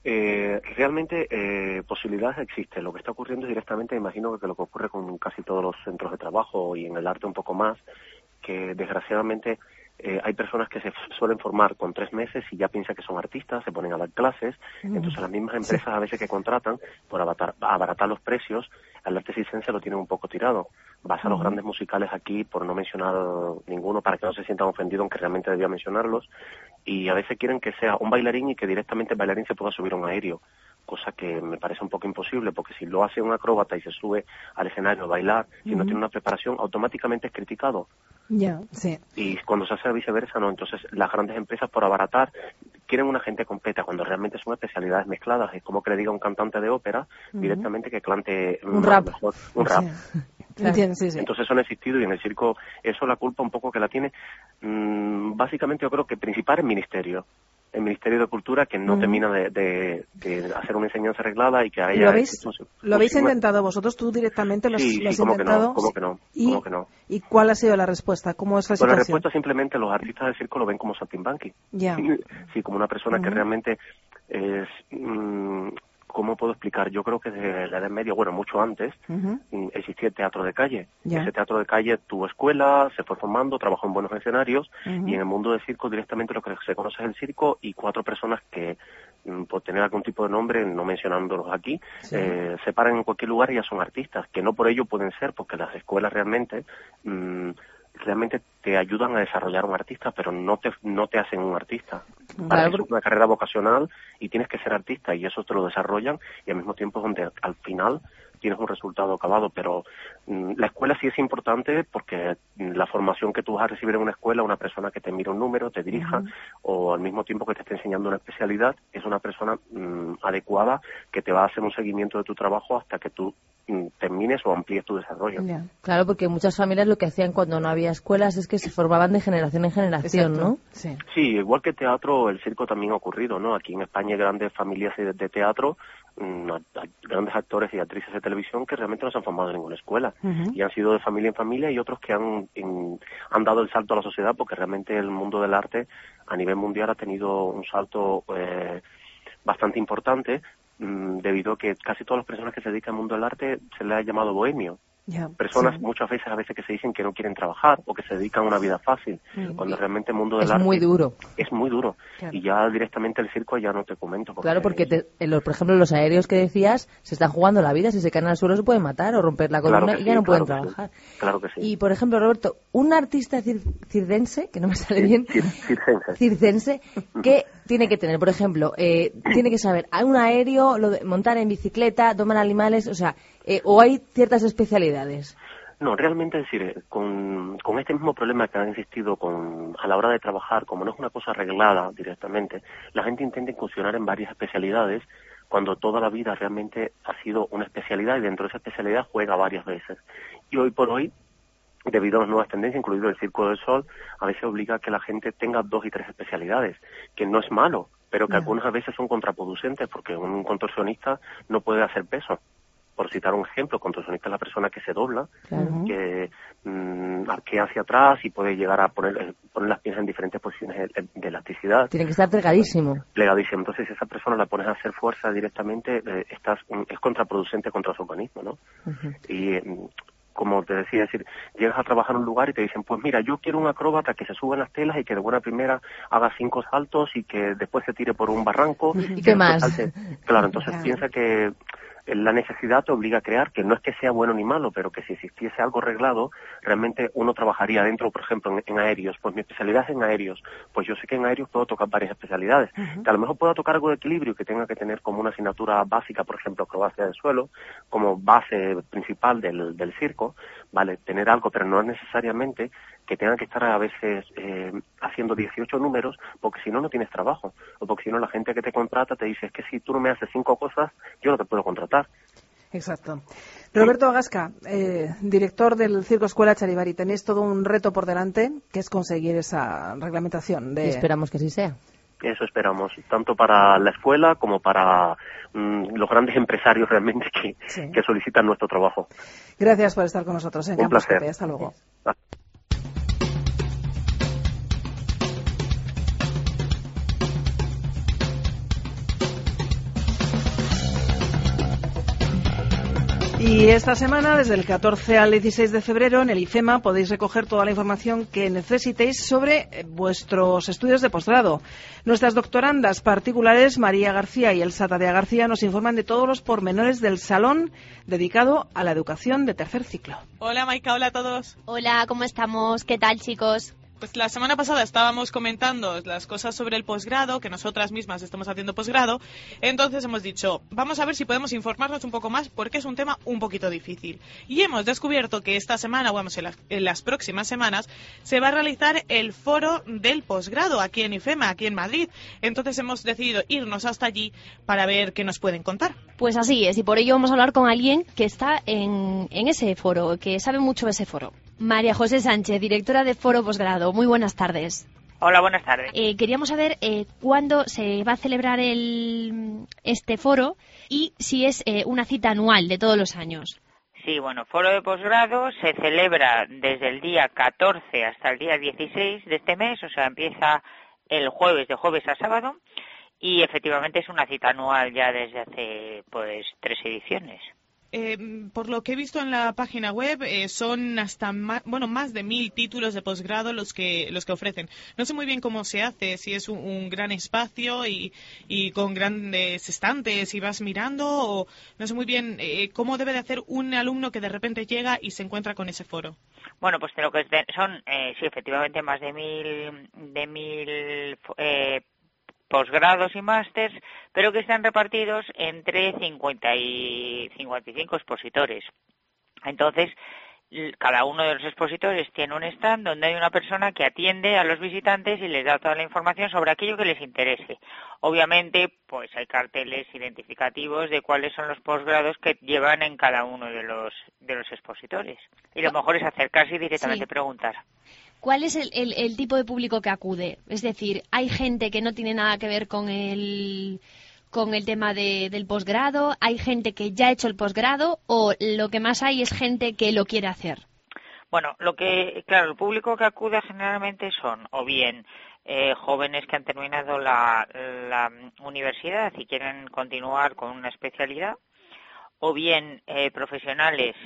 Speaker 13: Eh, realmente eh, posibilidades existen. Lo que está ocurriendo es directamente, imagino que lo que ocurre con casi todos los centros de trabajo y en el arte un poco más, que desgraciadamente eh, hay personas que se suelen formar con tres meses y ya piensan que son artistas, se ponen a dar clases, mm. entonces las mismas empresas sí. a veces que contratan por abaratar, abaratar los precios, al arte circense lo tienen un poco tirado. Vas a los mm. grandes musicales aquí, por no mencionar ninguno, para que no se sientan ofendidos, aunque realmente debía mencionarlos, y a veces quieren que sea un bailarín y que directamente el bailarín se pueda subir a un aéreo, cosa que me parece un poco imposible, porque si lo hace un acróbata y se sube al escenario a bailar, si mm. no tiene una preparación, automáticamente es criticado.
Speaker 2: Ya, sí.
Speaker 13: Y cuando se hace viceversa, no. Entonces, las grandes empresas, por abaratar, quieren una gente completa, cuando realmente son especialidades mezcladas. Es como que le diga a un cantante de ópera uh-huh. directamente que cante
Speaker 2: un rap.
Speaker 13: Mejor, un rap.
Speaker 2: Sí. Claro. Sí, sí.
Speaker 13: Entonces, eso no ha existido, y en el circo, eso la culpa un poco que la tiene, mmm, básicamente yo creo que principal el ministerio. El Ministerio de Cultura, que no uh-huh. termina de, de, de hacer una enseñanza arreglada y que haya...
Speaker 2: ¿Lo habéis, ¿lo habéis intentado vosotros? ¿Tú directamente lo,
Speaker 13: sí,
Speaker 2: lo has
Speaker 13: sí, ¿cómo
Speaker 2: intentado?
Speaker 13: Que no, ¿Cómo que no?
Speaker 2: ¿Y,
Speaker 13: ¿Cómo que no?
Speaker 2: ¿Y cuál ha sido la respuesta? ¿Cómo es la
Speaker 13: pues
Speaker 2: situación?
Speaker 13: La respuesta simplemente los artistas del circo lo ven como saltimbanqui.
Speaker 2: Ya.
Speaker 13: Yeah. Sí, como una persona uh-huh. que realmente es... Mmm, ¿cómo puedo explicar? Yo creo que desde la Edad Media, bueno, mucho antes, uh-huh. existía el teatro de calle. Yeah. Ese teatro de calle tuvo escuela, se fue formando, trabajó en buenos escenarios, uh-huh. y en el mundo del circo directamente lo que se conoce es el circo y cuatro personas que, por tener algún tipo de nombre, no mencionándolos aquí, sí. eh, se paran en cualquier lugar y ya son artistas, que no por ello pueden ser, porque las escuelas realmente... Mmm, realmente te ayudan a desarrollar un artista, pero no te no te hacen un artista. Para eso es una carrera vocacional y tienes que ser artista, y eso te lo desarrollan, y al mismo tiempo es donde al final tienes un resultado acabado. Pero mmm, la escuela sí es importante, porque la formación que tú vas a recibir en una escuela, una persona que te mira un número, te dirija, uh-huh. o al mismo tiempo que te esté enseñando una especialidad, es una persona mmm, adecuada que te va a hacer un seguimiento de tu trabajo hasta que tú termines o amplíes tu desarrollo.
Speaker 11: Yeah. Claro, porque muchas familias lo que hacían cuando no había escuelas es que se formaban de generación en generación,
Speaker 2: Exacto.
Speaker 11: ¿no?
Speaker 2: Sí.
Speaker 13: sí, igual que teatro, el circo también ha ocurrido, ¿no? Aquí en España hay grandes familias de, de teatro, mmm, grandes actores y actrices de televisión que realmente no se han formado en ninguna escuela, uh-huh. y han sido de familia en familia, y otros que han, en, han dado el salto a la sociedad, porque realmente el mundo del arte a nivel mundial ha tenido un salto eh, bastante importante, debido a que casi todas las personas que se dedican al mundo del arte se les ha llamado bohemio.
Speaker 2: Yeah,
Speaker 13: personas
Speaker 2: sí.
Speaker 13: muchas veces a veces que se dicen que no quieren trabajar o que se dedican a una vida fácil, mm. cuando realmente el mundo del
Speaker 11: es
Speaker 13: arte
Speaker 11: muy duro.
Speaker 13: es muy duro.
Speaker 11: Claro.
Speaker 13: Y ya directamente el circo ya no te comento. Porque
Speaker 11: claro, porque te, en los, por ejemplo los aéreos que decías se están jugando la vida, si se caen al suelo se pueden matar o romper la columna,
Speaker 13: claro
Speaker 11: y
Speaker 13: sí,
Speaker 11: ya no
Speaker 13: claro
Speaker 11: pueden trabajar.
Speaker 13: Sí. Claro que sí.
Speaker 11: Y por ejemplo, Roberto, un artista cir circense, que no me sale
Speaker 13: sí,
Speaker 11: bien,
Speaker 13: cir circense,
Speaker 11: circense que tiene que tener, por ejemplo, eh, tiene que saber hay un aéreo, lo de montar en bicicleta, domar animales, o sea, eh, o hay ciertas especialidades.
Speaker 13: No, realmente, es decir, con, con este mismo problema que ha existido con, a la hora de trabajar, como no es una cosa arreglada directamente, la gente intenta incursionar en varias especialidades, cuando toda la vida realmente ha sido una especialidad, y dentro de esa especialidad juega varias veces. Y hoy por hoy, debido a las nuevas tendencias, incluido el Circo del Sol, a veces obliga a que la gente tenga dos y tres especialidades, que no es malo, pero que no. algunas veces son contraproducentes, porque un contorsionista no puede hacer peso. Por citar un ejemplo, contorsionista es la persona que se dobla, claro. que mmm, arquea hacia atrás y puede llegar a poner, poner las piernas en diferentes posiciones de, de elasticidad.
Speaker 11: Tiene que estar plegadísimo.
Speaker 13: Plegadísimo. Entonces, si esa persona la pones a hacer fuerza directamente, eh, estás, es contraproducente contra su organismo, ¿no? Uh-huh. Y eh, como te decía, es decir, llegas a trabajar en un lugar y te dicen, pues mira, yo quiero un acróbata que se suba en las telas y que de buena primera haga cinco saltos y que después se tire por un barranco.
Speaker 11: ¿Y qué más?
Speaker 13: Salte. Claro, entonces claro. piensa que la necesidad te obliga a crear, que no es que sea bueno ni malo, pero que si existiese algo reglado, realmente uno trabajaría dentro, por ejemplo, en, en aéreos. Pues mi especialidad es en aéreos. Pues yo sé que en aéreos puedo tocar varias especialidades. Uh-huh. Que a lo mejor pueda tocar algo de equilibrio, que tenga que tener como una asignatura básica, por ejemplo, acrobacia del suelo, como base principal del, del circo, ¿vale? Tener algo, pero no es necesariamente que tengan que estar a veces eh, haciendo dieciocho números, porque si no, no tienes trabajo. O porque si no, la gente que te contrata te dice, es que si tú no me haces cinco cosas, yo no te puedo contratar.
Speaker 2: Exacto. Roberto Agasca, eh, director del Circo Escuela Charivari, tenéis todo un reto por delante, que es conseguir esa reglamentación. De...
Speaker 11: Y esperamos que así sea.
Speaker 13: Eso esperamos, tanto para la escuela como para mmm, los grandes empresarios realmente que, sí. que solicitan nuestro trabajo.
Speaker 2: Gracias por estar con nosotros en
Speaker 13: Un
Speaker 2: Campus
Speaker 13: placer.
Speaker 2: Cope. Hasta luego.
Speaker 13: Gracias.
Speaker 2: Y esta semana, desde el catorce al dieciséis de febrero, en el IFEMA podéis recoger toda la información que necesitéis sobre vuestros estudios de posgrado. Nuestras doctorandas particulares, María García y Elsa Tadea García, nos informan de todos los pormenores del salón dedicado a la educación de tercer ciclo.
Speaker 14: Hola, Maika, hola a todos.
Speaker 15: Hola, ¿cómo estamos? ¿Qué tal, chicos?
Speaker 14: Pues la semana pasada estábamos comentando las cosas sobre el posgrado, que nosotras mismas estamos haciendo posgrado. Entonces hemos dicho, vamos a ver si podemos informarnos un poco más, porque es un tema un poquito difícil. Y hemos descubierto que esta semana, o vamos, en, la, en las próximas semanas, se va a realizar el foro del posgrado aquí en IFEMA, aquí en Madrid. Entonces hemos decidido irnos hasta allí para ver qué nos pueden contar.
Speaker 15: Pues así es, y por ello vamos a hablar con alguien que está en, en ese foro, que sabe mucho de ese foro. María José Sánchez, directora de Foro Posgrado. Muy buenas tardes.
Speaker 16: Hola, buenas tardes.
Speaker 15: Eh, queríamos saber eh, cuándo se va a celebrar el, este foro y si es eh, una cita anual de todos los años.
Speaker 16: Sí, bueno, Foro de Posgrado se celebra desde el día catorce hasta el día dieciséis de este mes, o sea, empieza el jueves, de jueves a sábado, y efectivamente es una cita anual ya desde hace, pues, tres ediciones.
Speaker 14: Eh, por lo que he visto en la página web, eh, son hasta más, bueno, más de mil títulos de posgrado los que los que ofrecen. No sé muy bien cómo se hace, si es un, un gran espacio y, y con grandes estantes y vas mirando, o no sé muy bien eh, cómo debe de hacer un alumno que de repente llega y se encuentra con ese foro.
Speaker 16: Bueno, pues de lo que son, eh, sí, efectivamente, más de mil, de mil eh, posgrados y másters, pero que están repartidos entre cincuenta y cincuenta y cinco expositores. Entonces, cada uno de los expositores tiene un stand donde hay una persona que atiende a los visitantes y les da toda la información sobre aquello que les interese. Obviamente, pues hay carteles identificativos de cuáles son los posgrados que llevan en cada uno de los de los expositores. Y lo mejor es acercarse y directamente
Speaker 15: sí.
Speaker 16: preguntar.
Speaker 15: ¿Cuál es el, el, el tipo de público que acude? Es decir, ¿hay gente que no tiene nada que ver con el, con el tema de, del posgrado? ¿Hay gente que ya ha hecho el posgrado? ¿O lo que más hay es gente que lo quiere hacer?
Speaker 16: Bueno, lo que, claro, el público que acude generalmente son o bien eh, jóvenes que han terminado la, la universidad y quieren continuar con una especialidad, o bien eh, profesionales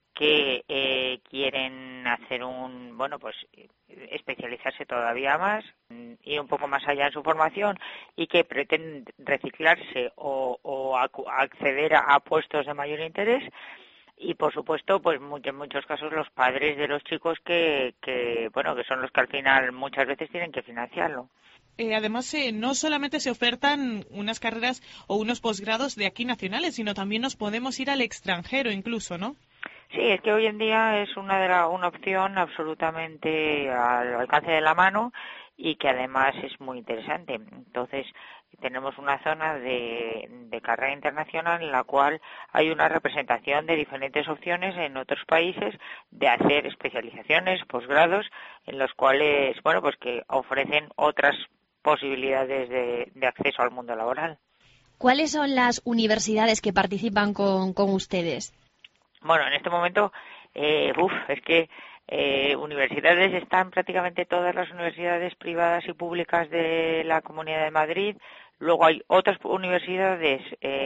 Speaker 16: que eh, quieren hacer un, bueno, pues especializarse todavía más, ir un poco más allá en su formación y que pretenden reciclarse o, o acceder a, a puestos de mayor interés. Y, por supuesto, pues en muchos casos los padres de los chicos que, que bueno, que son los que al final muchas veces tienen que financiarlo.
Speaker 14: Eh, además, eh, no solamente se ofertan unas carreras o unos posgrados de aquí nacionales, sino también nos podemos ir al extranjero incluso, ¿no?
Speaker 16: Sí, es que hoy en día es una, de la, una opción absolutamente al alcance de la mano y que además es muy interesante. Entonces, tenemos una zona de, de carrera internacional en la cual hay una representación de diferentes opciones en otros países de hacer especializaciones, posgrados, en los cuales, bueno, pues que ofrecen otras posibilidades de, de acceso al mundo laboral.
Speaker 15: ¿Cuáles son las universidades que participan con, con ustedes?
Speaker 16: Bueno, en este momento, eh, uf, es que eh, universidades están prácticamente todas las universidades privadas y públicas de la Comunidad de Madrid. Luego hay otras universidades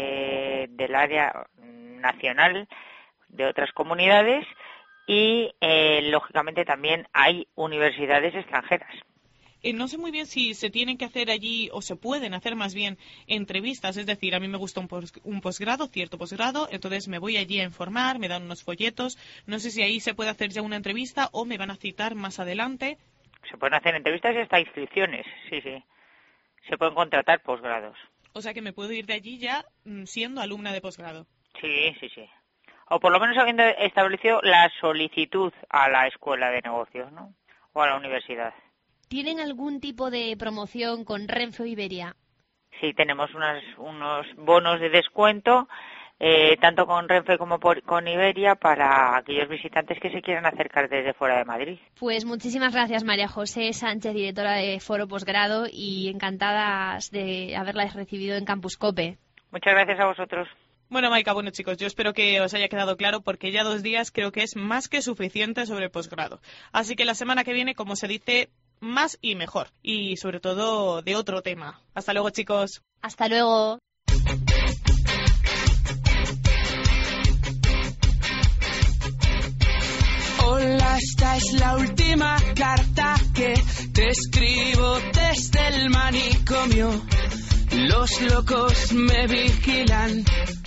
Speaker 16: eh, del área nacional de otras comunidades y, eh, lógicamente, también hay universidades extranjeras.
Speaker 14: Eh, no sé muy bien si se tienen que hacer allí, o se pueden hacer más bien, entrevistas. Es decir, a mí me gusta un, pos, un posgrado, cierto posgrado, entonces me voy allí a informar, me dan unos folletos. No sé si ahí se puede hacer ya una entrevista o me van a citar más adelante.
Speaker 16: Se pueden hacer entrevistas y hasta inscripciones, sí, sí. Se pueden contratar posgrados.
Speaker 14: O sea que me puedo ir de allí ya siendo alumna de posgrado.
Speaker 16: Sí, sí, sí. O por lo menos habiendo establecido la solicitud a la escuela de negocios, ¿no? O a la universidad.
Speaker 15: ¿Tienen algún tipo de promoción con Renfe o Iberia?
Speaker 16: Sí, tenemos unas, unos bonos de descuento, eh, tanto con Renfe como por, con Iberia, para aquellos visitantes que se quieran acercar desde fuera de Madrid.
Speaker 15: Pues muchísimas gracias, María José Sánchez, directora de Foro Posgrado, y encantadas de haberla recibido en Campus Cope.
Speaker 16: Muchas gracias a vosotros.
Speaker 14: Bueno, Maika, bueno chicos, yo espero que os haya quedado claro, porque ya dos días creo que es más que suficiente sobre el posgrado. Así que la semana que viene, como se dice, más y mejor. Y sobre todo de otro tema. Hasta luego, chicos.
Speaker 15: Hasta luego.
Speaker 17: Esta es la última carta que te escribo desde el manicomio. Los locos me vigilan.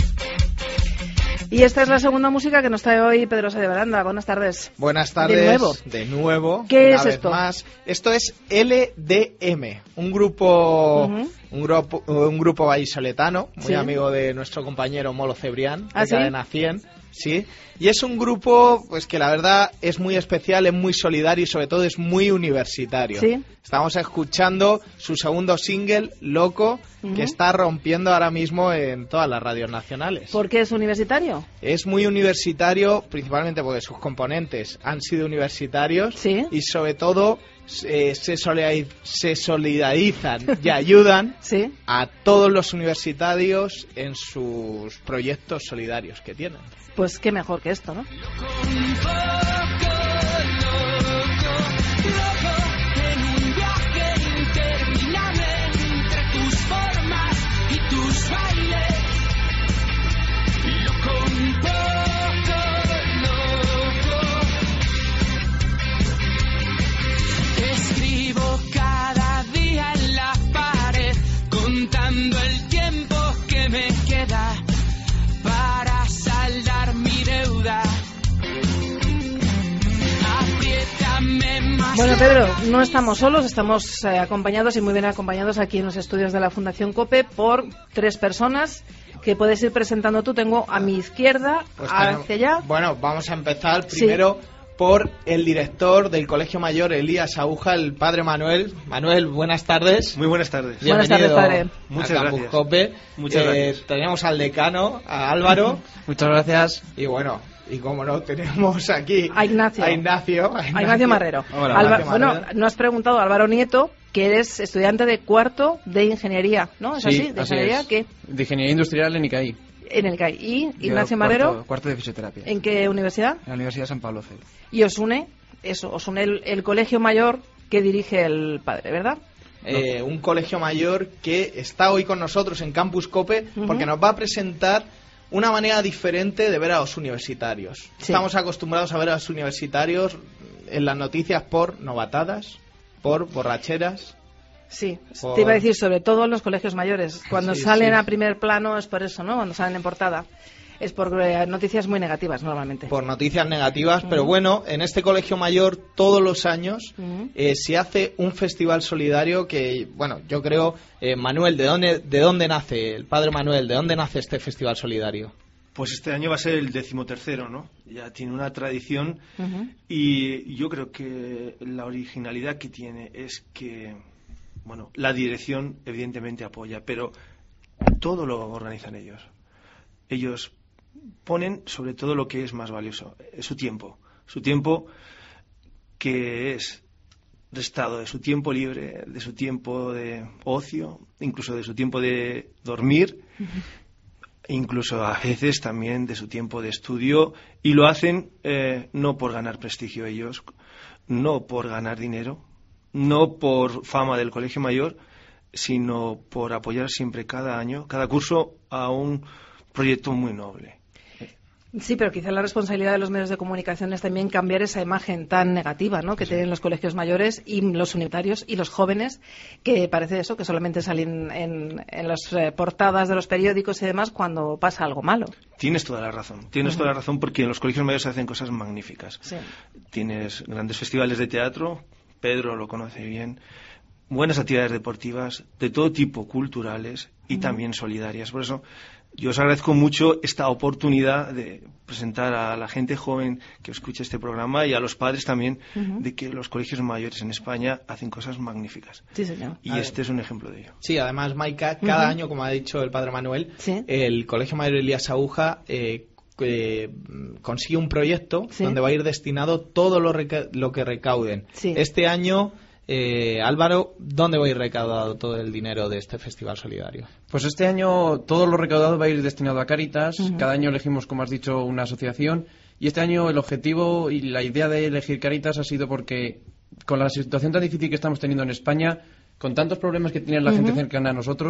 Speaker 2: Y esta es la segunda música que nos trae hoy Pedrosa de Baranda. Buenas tardes.
Speaker 9: Buenas tardes.
Speaker 2: De nuevo.
Speaker 9: De nuevo.
Speaker 2: ¿Qué
Speaker 9: una
Speaker 2: es
Speaker 9: vez
Speaker 2: esto?
Speaker 9: Más. Esto es L D M, un grupo, uh-huh. un grupo, un grupo vallisoletano, muy
Speaker 2: ¿Sí?
Speaker 9: amigo de nuestro compañero Molo Cebrián,
Speaker 2: ¿Ah,
Speaker 9: de
Speaker 2: sí?
Speaker 9: Cadena cien. Sí, y es un grupo pues que la verdad es muy especial, es muy solidario y sobre todo es muy universitario.
Speaker 2: ¿Sí?
Speaker 9: Estamos escuchando su segundo single, Loco, uh-huh. que está rompiendo ahora mismo en todas las radios nacionales.
Speaker 2: ¿Por qué es universitario?
Speaker 9: Es muy universitario, principalmente porque sus componentes han sido universitarios.
Speaker 2: ¿Sí?
Speaker 9: Y sobre todo eh, se, solidariz- se solidarizan y ayudan
Speaker 2: ¿Sí?
Speaker 9: a todos los universitarios en sus proyectos solidarios que tienen.
Speaker 2: Pues qué mejor que esto, ¿no?
Speaker 17: Escribo cada día en la pared, contando el tiempo que me queda para saldar mi deuda. Apriétame más.
Speaker 2: Bueno, Pedro, no estamos solos, estamos eh, acompañados y muy bien acompañados aquí en los estudios de la Fundación COPE por tres personas que puedes ir presentando tú. Tengo a mi izquierda,
Speaker 9: Pues
Speaker 2: hacia
Speaker 9: tenemos-
Speaker 2: allá.
Speaker 9: Bueno, vamos a empezar
Speaker 2: Sí.
Speaker 9: primero por el director del Colegio Mayor Elías Aguja, el padre Manuel. Manuel, buenas tardes.
Speaker 18: Muy buenas tardes.
Speaker 2: Buenas tardes, padre.
Speaker 18: Muchas
Speaker 9: a Campus
Speaker 18: gracias.
Speaker 9: Cope.
Speaker 18: Muchas
Speaker 9: Eh,
Speaker 18: gracias.
Speaker 9: Tenemos al decano, a Álvaro.
Speaker 19: Muchas gracias.
Speaker 9: Y bueno, y como no, tenemos aquí
Speaker 2: A Ignacio.
Speaker 9: a Ignacio, a
Speaker 2: A Ignacio Marrero.
Speaker 9: Hola,
Speaker 2: Alba-
Speaker 9: Ignacio
Speaker 2: bueno,
Speaker 9: Marrero.
Speaker 2: no has preguntado a Álvaro Nieto, que eres estudiante de cuarto de ingeniería, ¿no? ¿Es
Speaker 19: Sí,
Speaker 2: así? ¿De
Speaker 19: así
Speaker 2: ingeniería
Speaker 19: es.
Speaker 2: qué?
Speaker 19: De Ingeniería Industrial en I C A I.
Speaker 2: En el C A I. ¿Y
Speaker 19: Yo
Speaker 2: Ignacio
Speaker 19: cuarto-
Speaker 2: Marrero?
Speaker 19: Cuarto de Fisioterapia.
Speaker 2: ¿En qué universidad?
Speaker 19: En la Universidad de San Pablo C.
Speaker 2: Y os une, eso, os une el, el colegio mayor que dirige el padre, ¿verdad?
Speaker 9: Eh, un colegio mayor que está hoy con nosotros en Campus Cope
Speaker 2: Ujú.
Speaker 9: porque nos va a presentar una manera diferente de ver a los universitarios.
Speaker 2: Sí.
Speaker 9: Estamos acostumbrados a ver a los universitarios en las noticias por novatadas, por borracheras.
Speaker 2: Sí,
Speaker 9: por-
Speaker 2: te iba a decir sobre todo en los colegios mayores. Cuando
Speaker 9: Sí,
Speaker 2: salen
Speaker 9: sí.
Speaker 2: a primer plano es por eso, ¿no? Cuando salen en portada. Es por eh, noticias muy negativas normalmente.
Speaker 9: por noticias negativas,
Speaker 2: Ujú.
Speaker 9: pero bueno, en este colegio mayor todos los años
Speaker 2: Ujú.
Speaker 9: eh, se hace un festival solidario que, bueno, yo creo, eh, Manuel, ¿de dónde, ¿de dónde nace, el padre Manuel, de dónde nace este festival solidario?
Speaker 18: Pues este año va a ser el decimotercero, ¿no? Ya tiene una tradición
Speaker 2: Ujú.
Speaker 18: y yo creo que la originalidad que tiene es que, bueno, la dirección evidentemente apoya, pero todo lo organizan ellos. Ellos ponen sobre todo lo que es más valioso, eh, su tiempo. Su tiempo que es restado de su tiempo libre, de su tiempo de ocio, incluso de su tiempo de dormir, incluso a veces también de su tiempo de estudio, y lo hacen eh, no por ganar prestigio ellos, no por ganar dinero, no por fama del colegio mayor, sino por apoyar siempre cada año, cada curso, a un proyecto muy noble.
Speaker 2: Sí, pero quizá la responsabilidad de los medios de comunicación es también cambiar esa imagen tan negativa, ¿no?, que tienen los colegios mayores y los universitarios y los jóvenes, que parece eso, que solamente salen en, en las eh, portadas de los periódicos y demás cuando pasa algo malo.
Speaker 18: Tienes toda la razón, tienes
Speaker 2: Ujú.
Speaker 18: toda la razón, porque en los colegios mayores se hacen cosas magníficas.
Speaker 2: Sí.
Speaker 18: Tienes grandes festivales de teatro, Pedro lo conoce bien, buenas actividades deportivas de todo tipo, culturales y
Speaker 2: Ujú.
Speaker 18: también solidarias. Por eso yo os agradezco mucho esta oportunidad de presentar a la gente joven que escucha este programa y a los padres también
Speaker 2: Ujú.
Speaker 18: de que los colegios mayores en España hacen cosas magníficas.
Speaker 2: Sí, señor.
Speaker 18: Y
Speaker 9: A ver.
Speaker 18: este es un ejemplo de ello.
Speaker 9: Sí, además, Maika, cada
Speaker 2: Ujú.
Speaker 9: año, como ha dicho el padre Manuel,
Speaker 2: Sí.
Speaker 9: el Colegio Mayor Elías Aguja eh, eh, consigue un proyecto
Speaker 2: Sí.
Speaker 9: donde va a ir destinado todo lo, reca- lo que recauden.
Speaker 2: Sí.
Speaker 9: Este año, eh, Álvaro, ¿dónde va a ir recaudado todo el dinero de este festival solidario?
Speaker 19: Pues este año todo lo recaudado va a ir destinado a Cáritas.
Speaker 2: Ujú.
Speaker 19: Cada año elegimos, como has dicho, una asociación. Y este año el objetivo y la idea de elegir Cáritas ha sido porque con la situación tan difícil que estamos teniendo en España, con tantos problemas que tiene la
Speaker 2: Ujú.
Speaker 19: gente cercana a nosotros,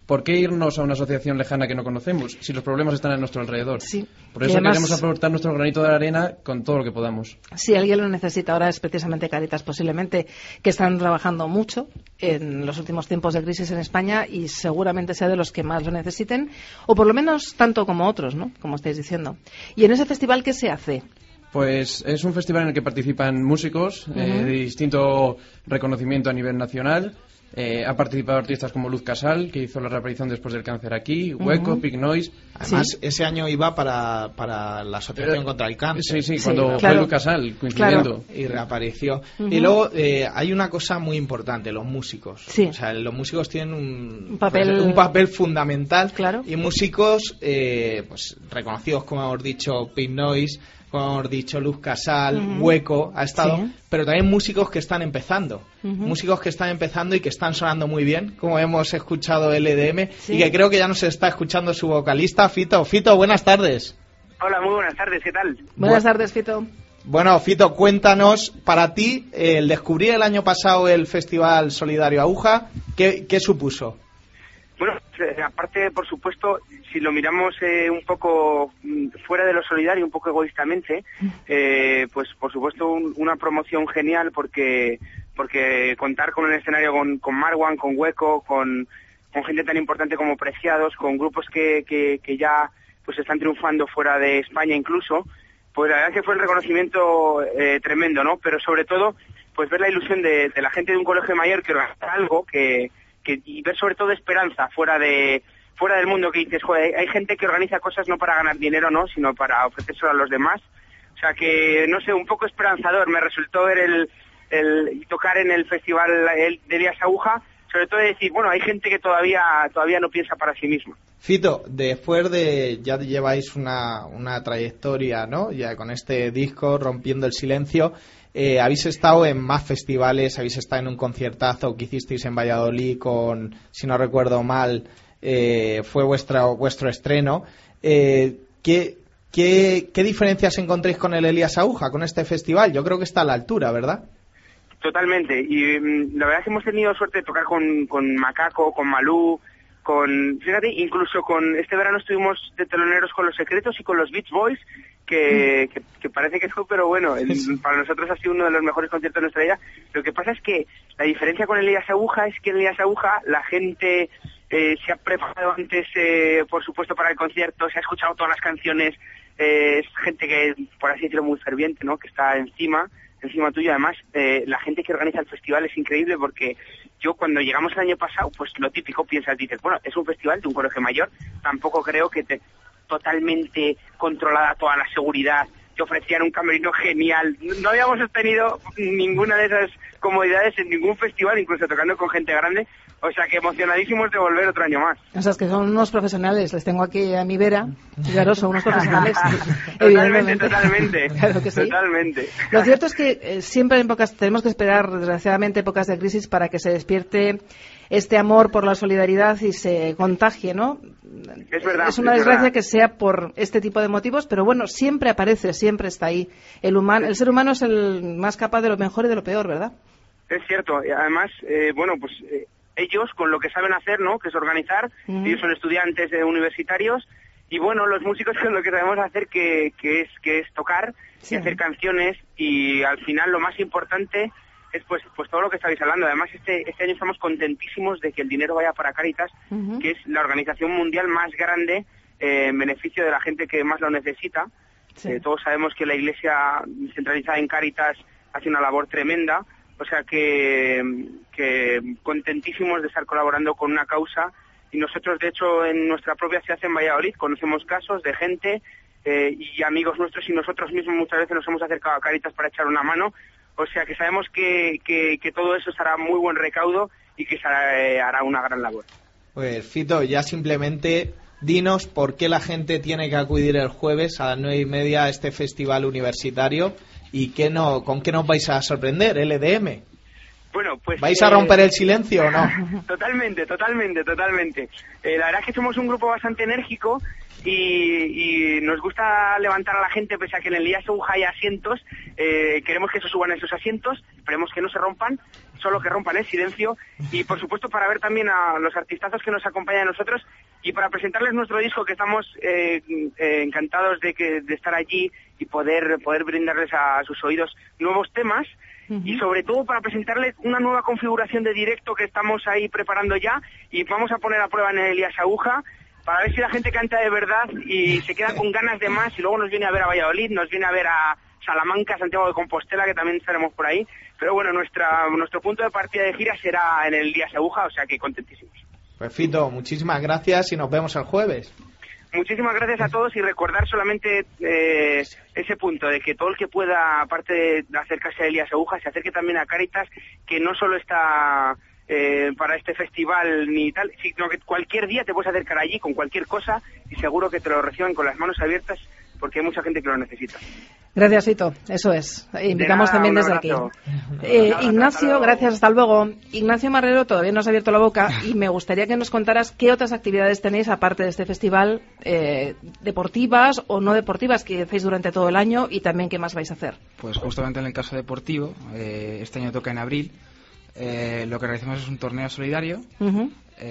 Speaker 19: ¿por qué irnos a una asociación lejana que no conocemos si los problemas están a nuestro alrededor?
Speaker 2: Sí.
Speaker 19: Por eso
Speaker 2: además,
Speaker 19: queremos aportar nuestro granito de arena con todo lo que podamos.
Speaker 2: Si alguien lo necesita ahora es precisamente Cáritas, posiblemente, que están trabajando mucho en los últimos tiempos de crisis en España y seguramente sea de los que más lo necesiten, o por lo menos tanto como otros, ¿no? Como estáis diciendo. ¿Y en ese festival qué se hace?
Speaker 19: Pues es un festival en el que participan músicos uh-huh. eh, de distinto reconocimiento a nivel nacional. Eh, ha participado artistas como Luz Casal, que hizo la reaparición después del cáncer aquí, Hueco, uh-huh. Pig Noise.
Speaker 9: Además,
Speaker 19: sí.
Speaker 9: ese año iba para, para la Asociación eh, contra el Cáncer.
Speaker 19: Sí, sí, cuando sí, claro. fue Luz Casal, coincidiendo.
Speaker 9: Claro. Y reapareció. Uh-huh. Y luego eh, hay una cosa muy importante, los músicos.
Speaker 2: Sí.
Speaker 9: O sea, los músicos tienen un,
Speaker 2: un, papel...
Speaker 9: pues, un papel fundamental.
Speaker 2: Claro.
Speaker 9: Y músicos eh, pues reconocidos, como hemos dicho, Pig Noise, como hemos dicho, Luz Casal, uh-huh. Hueco, ha estado, sí. pero también músicos que están empezando, uh-huh. músicos que están empezando y que están sonando muy bien, como hemos escuchado L D M, sí. y que creo que ya nos está escuchando su vocalista, Fito. Fito, buenas tardes.
Speaker 20: Hola, muy buenas tardes, ¿qué tal?
Speaker 2: Buenas tardes, Fito.
Speaker 9: Bueno, Fito, cuéntanos, para ti, el descubrir el año pasado el Festival Solidario Aguja, ¿qué, qué supuso?
Speaker 20: Bueno, aparte, por supuesto, si lo miramos eh, un poco fuera de lo solidario, un poco egoístamente, eh, pues por supuesto un, una promoción genial porque porque contar con un escenario con, con Marwan, con Hueco, con, con gente tan importante como Preciados, con grupos que, que, que ya pues están triunfando fuera de España incluso, pues la verdad es que fue un reconocimiento eh, tremendo, ¿no? Pero sobre todo, pues ver la ilusión de, de la gente de un colegio mayor que organiza algo que Que, y ver sobre todo esperanza fuera de fuera del mundo, que dices, joder, hay gente que organiza cosas no para ganar dinero, no, sino para ofrecérselo a los demás. O sea que, no sé, un poco esperanzador me resultó ver el, el tocar en el festival de Elías Aguja, sobre todo de decir, bueno, hay gente que todavía todavía no piensa para sí misma.
Speaker 9: Fito, después de, ya lleváis una, una trayectoria, ¿no? Ya con este disco, Rompiendo el Silencio, eh, habéis estado en más festivales, habéis estado en un conciertazo que hicisteis en Valladolid con, si no recuerdo mal, eh, fue vuestro, vuestro estreno. Eh, ¿qué, qué, ¿Qué diferencias encontréis con el Elías Aguja, con este festival? Yo creo que está a la altura, ¿verdad?
Speaker 20: Totalmente, y um, la verdad es que hemos tenido suerte de tocar con, con Macaco, con Malú, con, fíjate, incluso con este verano estuvimos de teloneros con Los Secretos y con los Beach Boys, que, que, que parece que fue, pero bueno, el, para nosotros ha sido uno de los mejores conciertos de nuestra vida. Lo que pasa es que la diferencia con Elías Aguja es que en Elías Aguja la gente eh, se ha preparado antes, eh, por supuesto, para el concierto, se ha escuchado todas las canciones, eh, es gente que, por así decirlo, muy ferviente, ¿no?, que está encima, encima tuyo. Además, eh, la gente que organiza el festival es increíble porque yo cuando llegamos el año pasado, pues lo típico, piensas, dices, bueno, es un festival de un colegio mayor, tampoco creo que te totalmente controlada toda la seguridad, te ofrecían un camerino genial, no habíamos tenido ninguna de esas comodidades en ningún festival, incluso tocando con gente grande, o sea que emocionadísimos de volver otro año más.
Speaker 2: O sea, es que son unos profesionales, les tengo aquí a mi vera, claro, son unos profesionales.
Speaker 20: Totalmente, totalmente,
Speaker 2: claro que sí.
Speaker 20: Totalmente.
Speaker 2: Lo cierto es que eh, siempre en épocas, tenemos que esperar, desgraciadamente, épocas de crisis para que se despierte este amor por la solidaridad y se contagie, ¿no?
Speaker 20: Es verdad.
Speaker 2: Es una
Speaker 20: es
Speaker 2: desgracia
Speaker 20: verdad.
Speaker 2: que sea por este tipo de motivos, pero bueno, siempre aparece, siempre está ahí. El humano, el ser humano es el más capaz de lo mejor y de lo peor, ¿verdad?
Speaker 20: Es cierto. Y además, eh, bueno, pues eh, ellos con lo que saben hacer, ¿no?, que es organizar, mm. ellos son estudiantes eh, universitarios, y bueno, los músicos con lo que sabemos hacer, que, que es que es tocar, sí. y hacer canciones, y al final lo más importante es pues pues todo lo que estabais hablando. Además, este este año estamos contentísimos de que el dinero vaya para Cáritas, uh-huh. que es la organización mundial más grande eh, en beneficio de la gente que más lo necesita. Sí. Eh, todos sabemos que la Iglesia centralizada en Cáritas hace una labor tremenda, o sea que, que contentísimos de estar colaborando con una causa. Y nosotros, de hecho, en nuestra propia ciudad en Valladolid conocemos casos de gente eh, y amigos nuestros y nosotros mismos muchas veces nos hemos acercado a Cáritas para echar una mano. O sea que sabemos que, que, que todo eso será muy buen recaudo y que se hará, eh, hará una gran labor.
Speaker 9: Pues Fito, ya simplemente dinos por qué la gente tiene que acudir el jueves a las nueve y media a este festival universitario y qué no, con qué nos vais a sorprender, L D M.
Speaker 20: Bueno, pues,
Speaker 9: ¿vais a romper el silencio o no?
Speaker 20: Totalmente, totalmente, totalmente. Eh, la verdad es que somos un grupo bastante enérgico y, y nos gusta levantar a la gente, pese a que en el Elías Aguja hay asientos, eh, queremos que se suban a esos asientos, esperemos que no se rompan, solo que rompan el silencio, y por supuesto para ver también a los artistazos que nos acompañan a nosotros y para presentarles nuestro disco, que estamos eh, eh, encantados de que de estar allí y poder poder brindarles a, a sus oídos nuevos temas. Uh-huh. Y sobre todo para presentarles una nueva configuración de directo que estamos ahí preparando ya, y vamos a poner a prueba en el Elías Aguja para ver si la gente canta de verdad y se queda con ganas de más, y luego nos viene a ver a Valladolid, nos viene a ver a Salamanca, Santiago de Compostela, que también estaremos por ahí. Pero bueno, nuestra nuestro punto de partida de gira será en el Elías Aguja, o sea que contentísimos.
Speaker 9: Pues Fito, muchísimas gracias y nos vemos el jueves.
Speaker 20: Muchísimas gracias a todos, y recordar solamente eh, ese punto de que todo el que pueda, aparte de acercarse a Elías Aguja, se acerque también a Cáritas, que no solo está eh, para este festival ni tal, sino que cualquier día te puedes acercar allí con cualquier cosa y seguro que te lo reciben con las manos abiertas, porque hay mucha gente que lo necesita.
Speaker 2: Gracias, Fito. Eso es. Invitamos
Speaker 20: nada,
Speaker 2: también desde aquí. Eh, Ignacio, gracias. Hasta luego. Ignacio Marrero todavía no has abierto la boca y me gustaría que nos contaras qué otras actividades tenéis aparte de este festival, eh, deportivas o no deportivas, que hacéis durante todo el año, y también qué más vais a hacer.
Speaker 21: Pues justamente en el caso deportivo, eh, este año toca en abril. Eh, lo que realizamos es un torneo solidario. Uh-huh.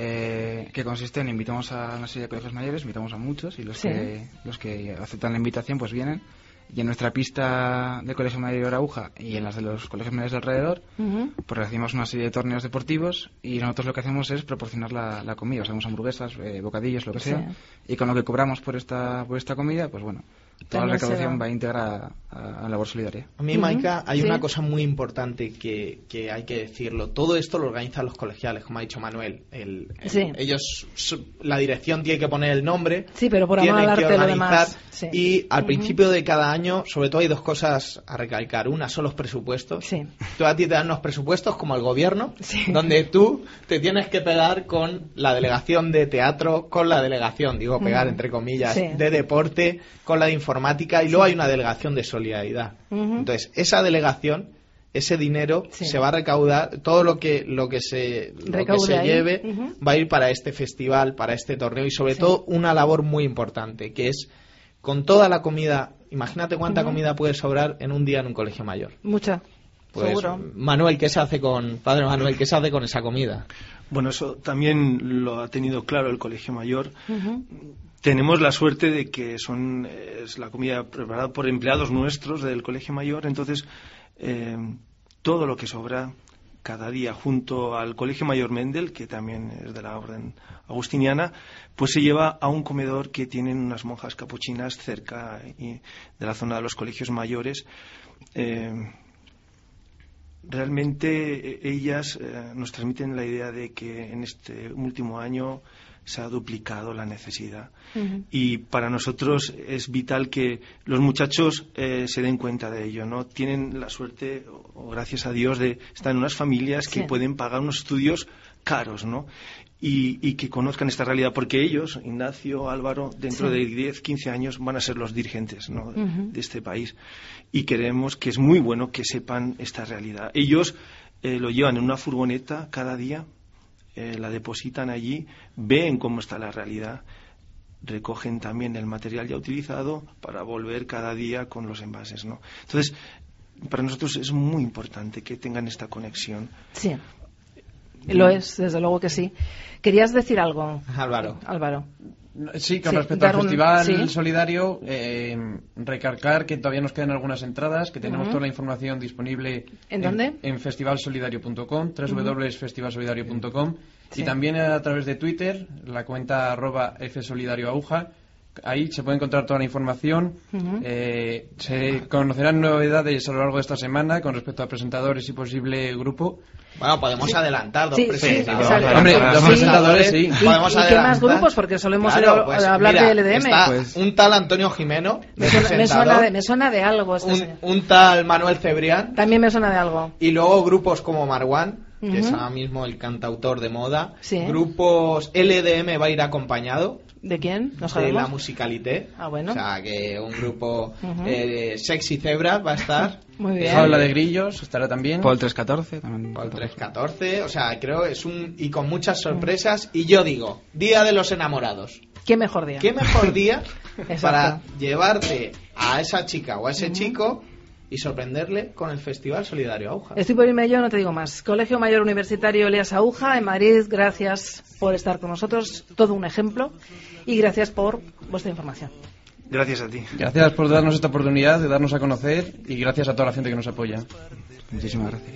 Speaker 21: Eh, que consiste en invitamos a una serie de colegios mayores, invitamos a muchos, y los sí. que los que aceptan la invitación pues vienen, y en nuestra pista de Colegio Mayor Aguja y en las de los colegios mayores de alrededor, uh-huh. pues realizamos una serie de torneos deportivos, y nosotros lo que hacemos es proporcionar la, la comida, hacemos hamburguesas, eh, bocadillos, lo que sea, sí. y con lo que cobramos por esta por esta comida, pues bueno, toda la recaudación va íntegra a, a labor solidaria.
Speaker 9: A mí, Maika, hay sí. una cosa muy importante que, que hay que decirlo. Todo esto lo organizan los colegiales, como ha dicho Manuel. El, el, sí. Ellos, la dirección tiene que poner el nombre,
Speaker 2: sí, pero por amor al arte,
Speaker 9: organizar,
Speaker 2: lo demás. Sí.
Speaker 9: Y al uh-huh. principio de cada año, sobre todo, hay dos cosas a recalcar. Una son los presupuestos.
Speaker 2: Sí.
Speaker 9: Tú a ti te dan unos presupuestos como el gobierno, sí. donde tú te tienes que pegar con la delegación de teatro, con la delegación, digo pegar uh-huh. entre comillas, sí. de deporte, con la de informática, y luego hay una delegación de solidaridad. Uh-huh. Entonces, esa delegación, ese dinero sí. se va a recaudar, todo lo que lo que se, lo que se lleve uh-huh. va a ir para este festival, para este torneo, y sobre sí. todo una labor muy importante, que es con toda la comida. Imagínate cuánta uh-huh. comida puede sobrar en un día en un colegio mayor.
Speaker 2: Mucha.
Speaker 9: Pues,
Speaker 2: seguro.
Speaker 9: Manuel, ¿qué se hace con Padre Manuel, qué se hace con esa comida?
Speaker 18: Bueno, eso también lo ha tenido claro el colegio mayor.
Speaker 2: Uh-huh.
Speaker 18: Tenemos la suerte de que son es la comida preparada por empleados nuestros del colegio mayor, entonces eh, todo lo que sobra cada día junto al colegio mayor Mendel, que también es de la orden agustiniana, pues se lleva a un comedor que tienen unas monjas capuchinas cerca y de la zona de los colegios mayores. Eh, realmente ellas eh, nos transmiten la idea de que en este último año se ha duplicado la necesidad. Uh-huh. Y para nosotros es vital que los muchachos eh, se den cuenta de ello, ¿no? Tienen la suerte, o gracias a Dios, de estar en unas familias que sí. pueden pagar unos estudios caros, ¿no? Y, y que conozcan esta realidad, porque ellos, Ignacio, Álvaro, dentro sí. de diez, quince años van a ser los dirigentes, ¿no? uh-huh. de este país. Y creemos que es muy bueno que sepan esta realidad. Ellos eh, lo llevan en una furgoneta cada día, Eh, la depositan allí, ven cómo está la realidad, recogen también el material ya utilizado para volver cada día con los envases, ¿no? Entonces, para nosotros es muy importante que tengan esta conexión.
Speaker 2: Sí, lo es, desde luego que sí. ¿Querías decir algo,
Speaker 9: Álvaro?
Speaker 2: Álvaro.
Speaker 19: Sí, con
Speaker 2: sí,
Speaker 19: respecto al festival
Speaker 2: un, ¿sí?
Speaker 19: solidario, eh, recalcar que todavía nos quedan algunas entradas, que tenemos uh-huh. toda la información disponible
Speaker 2: ¿En, ¿En dónde?
Speaker 19: En festival solidario punto com, doble u doble u doble u punto festival solidario punto com, sí. y también a través de Twitter, la cuenta arroba fsolidarioauja. Ahí se puede encontrar toda la información. Uh-huh. eh, se conocerán novedades a lo largo de esta semana con respecto a presentadores y posible grupo.
Speaker 9: Bueno, podemos sí. adelantar dos
Speaker 2: sí,
Speaker 9: presentadores.
Speaker 2: Sí, sí,
Speaker 19: Hombre, dos sí. presentadores, sí.
Speaker 2: ¿Y,
Speaker 9: podemos
Speaker 2: ¿y qué más grupos? Porque solemos claro, pues, hablar
Speaker 9: mira,
Speaker 2: de L D M.
Speaker 9: Está
Speaker 2: pues.
Speaker 9: un tal Antonio Jimeno,
Speaker 2: me suena, me suena, de, me suena de algo. Este
Speaker 9: un, un tal Manuel Cebrián.
Speaker 2: También me suena de algo.
Speaker 9: Y luego grupos como Marwan, que uh-huh. es ahora mismo el cantautor de moda.
Speaker 2: Sí.
Speaker 9: Grupos L D M va a ir acompañado.
Speaker 2: ¿De quién? ¿No
Speaker 9: de
Speaker 2: sabemos?
Speaker 9: La Musicalité.
Speaker 2: Ah, bueno.
Speaker 9: O sea, que un grupo uh-huh. eh, Sexy Zebra va a estar.
Speaker 2: Muy bien.
Speaker 19: Jaula de Grillos estará también.
Speaker 21: Paul trescientos catorce también.
Speaker 9: Paul trescientos catorce, o sea, creo es un... Y con muchas sorpresas. Y yo digo, Día de los Enamorados.
Speaker 2: ¿Qué mejor día?
Speaker 9: ¿Qué mejor día para llevarte a esa chica o a ese uh-huh. chico y sorprenderle con el Festival Solidario Aúja?
Speaker 2: Estoy por irme yo, no te digo más. Colegio Mayor Universitario Elías Aúja, en Madrid, gracias por estar con nosotros, todo un ejemplo, y gracias por vuestra información.
Speaker 18: Gracias a ti.
Speaker 19: Gracias por darnos esta oportunidad de darnos a conocer y gracias a toda la gente que nos apoya.
Speaker 21: Muchísimas gracias.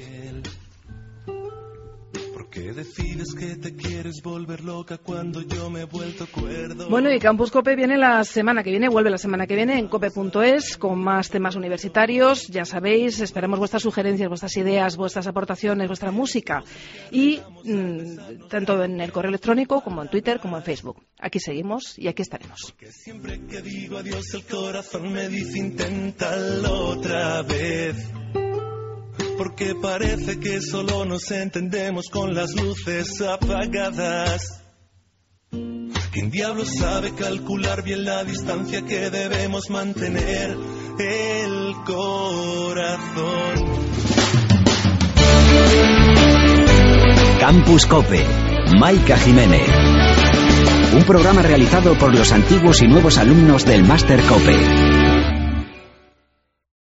Speaker 1: ¿Qué decides que te quieres volver loca cuando yo me he vuelto cuerdo?
Speaker 2: Bueno, y Campus Cope viene la semana que viene, vuelve la semana que viene en cope punto es con más temas universitarios. Ya sabéis, esperamos vuestras sugerencias, vuestras ideas, vuestras aportaciones, vuestra música. Y mmm, tanto en el correo electrónico como en Twitter como en Facebook. Aquí seguimos y aquí estaremos.
Speaker 1: Porque siempre que digo adiós el corazón me dice inténtalo otra vez. Porque parece que solo nos entendemos con las luces apagadas. ¿Quién diablo sabe calcular bien la distancia que debemos mantener? El corazón.
Speaker 22: Campus Cope, Maika Jiménez. Un programa realizado por los antiguos y nuevos alumnos del Máster Cope.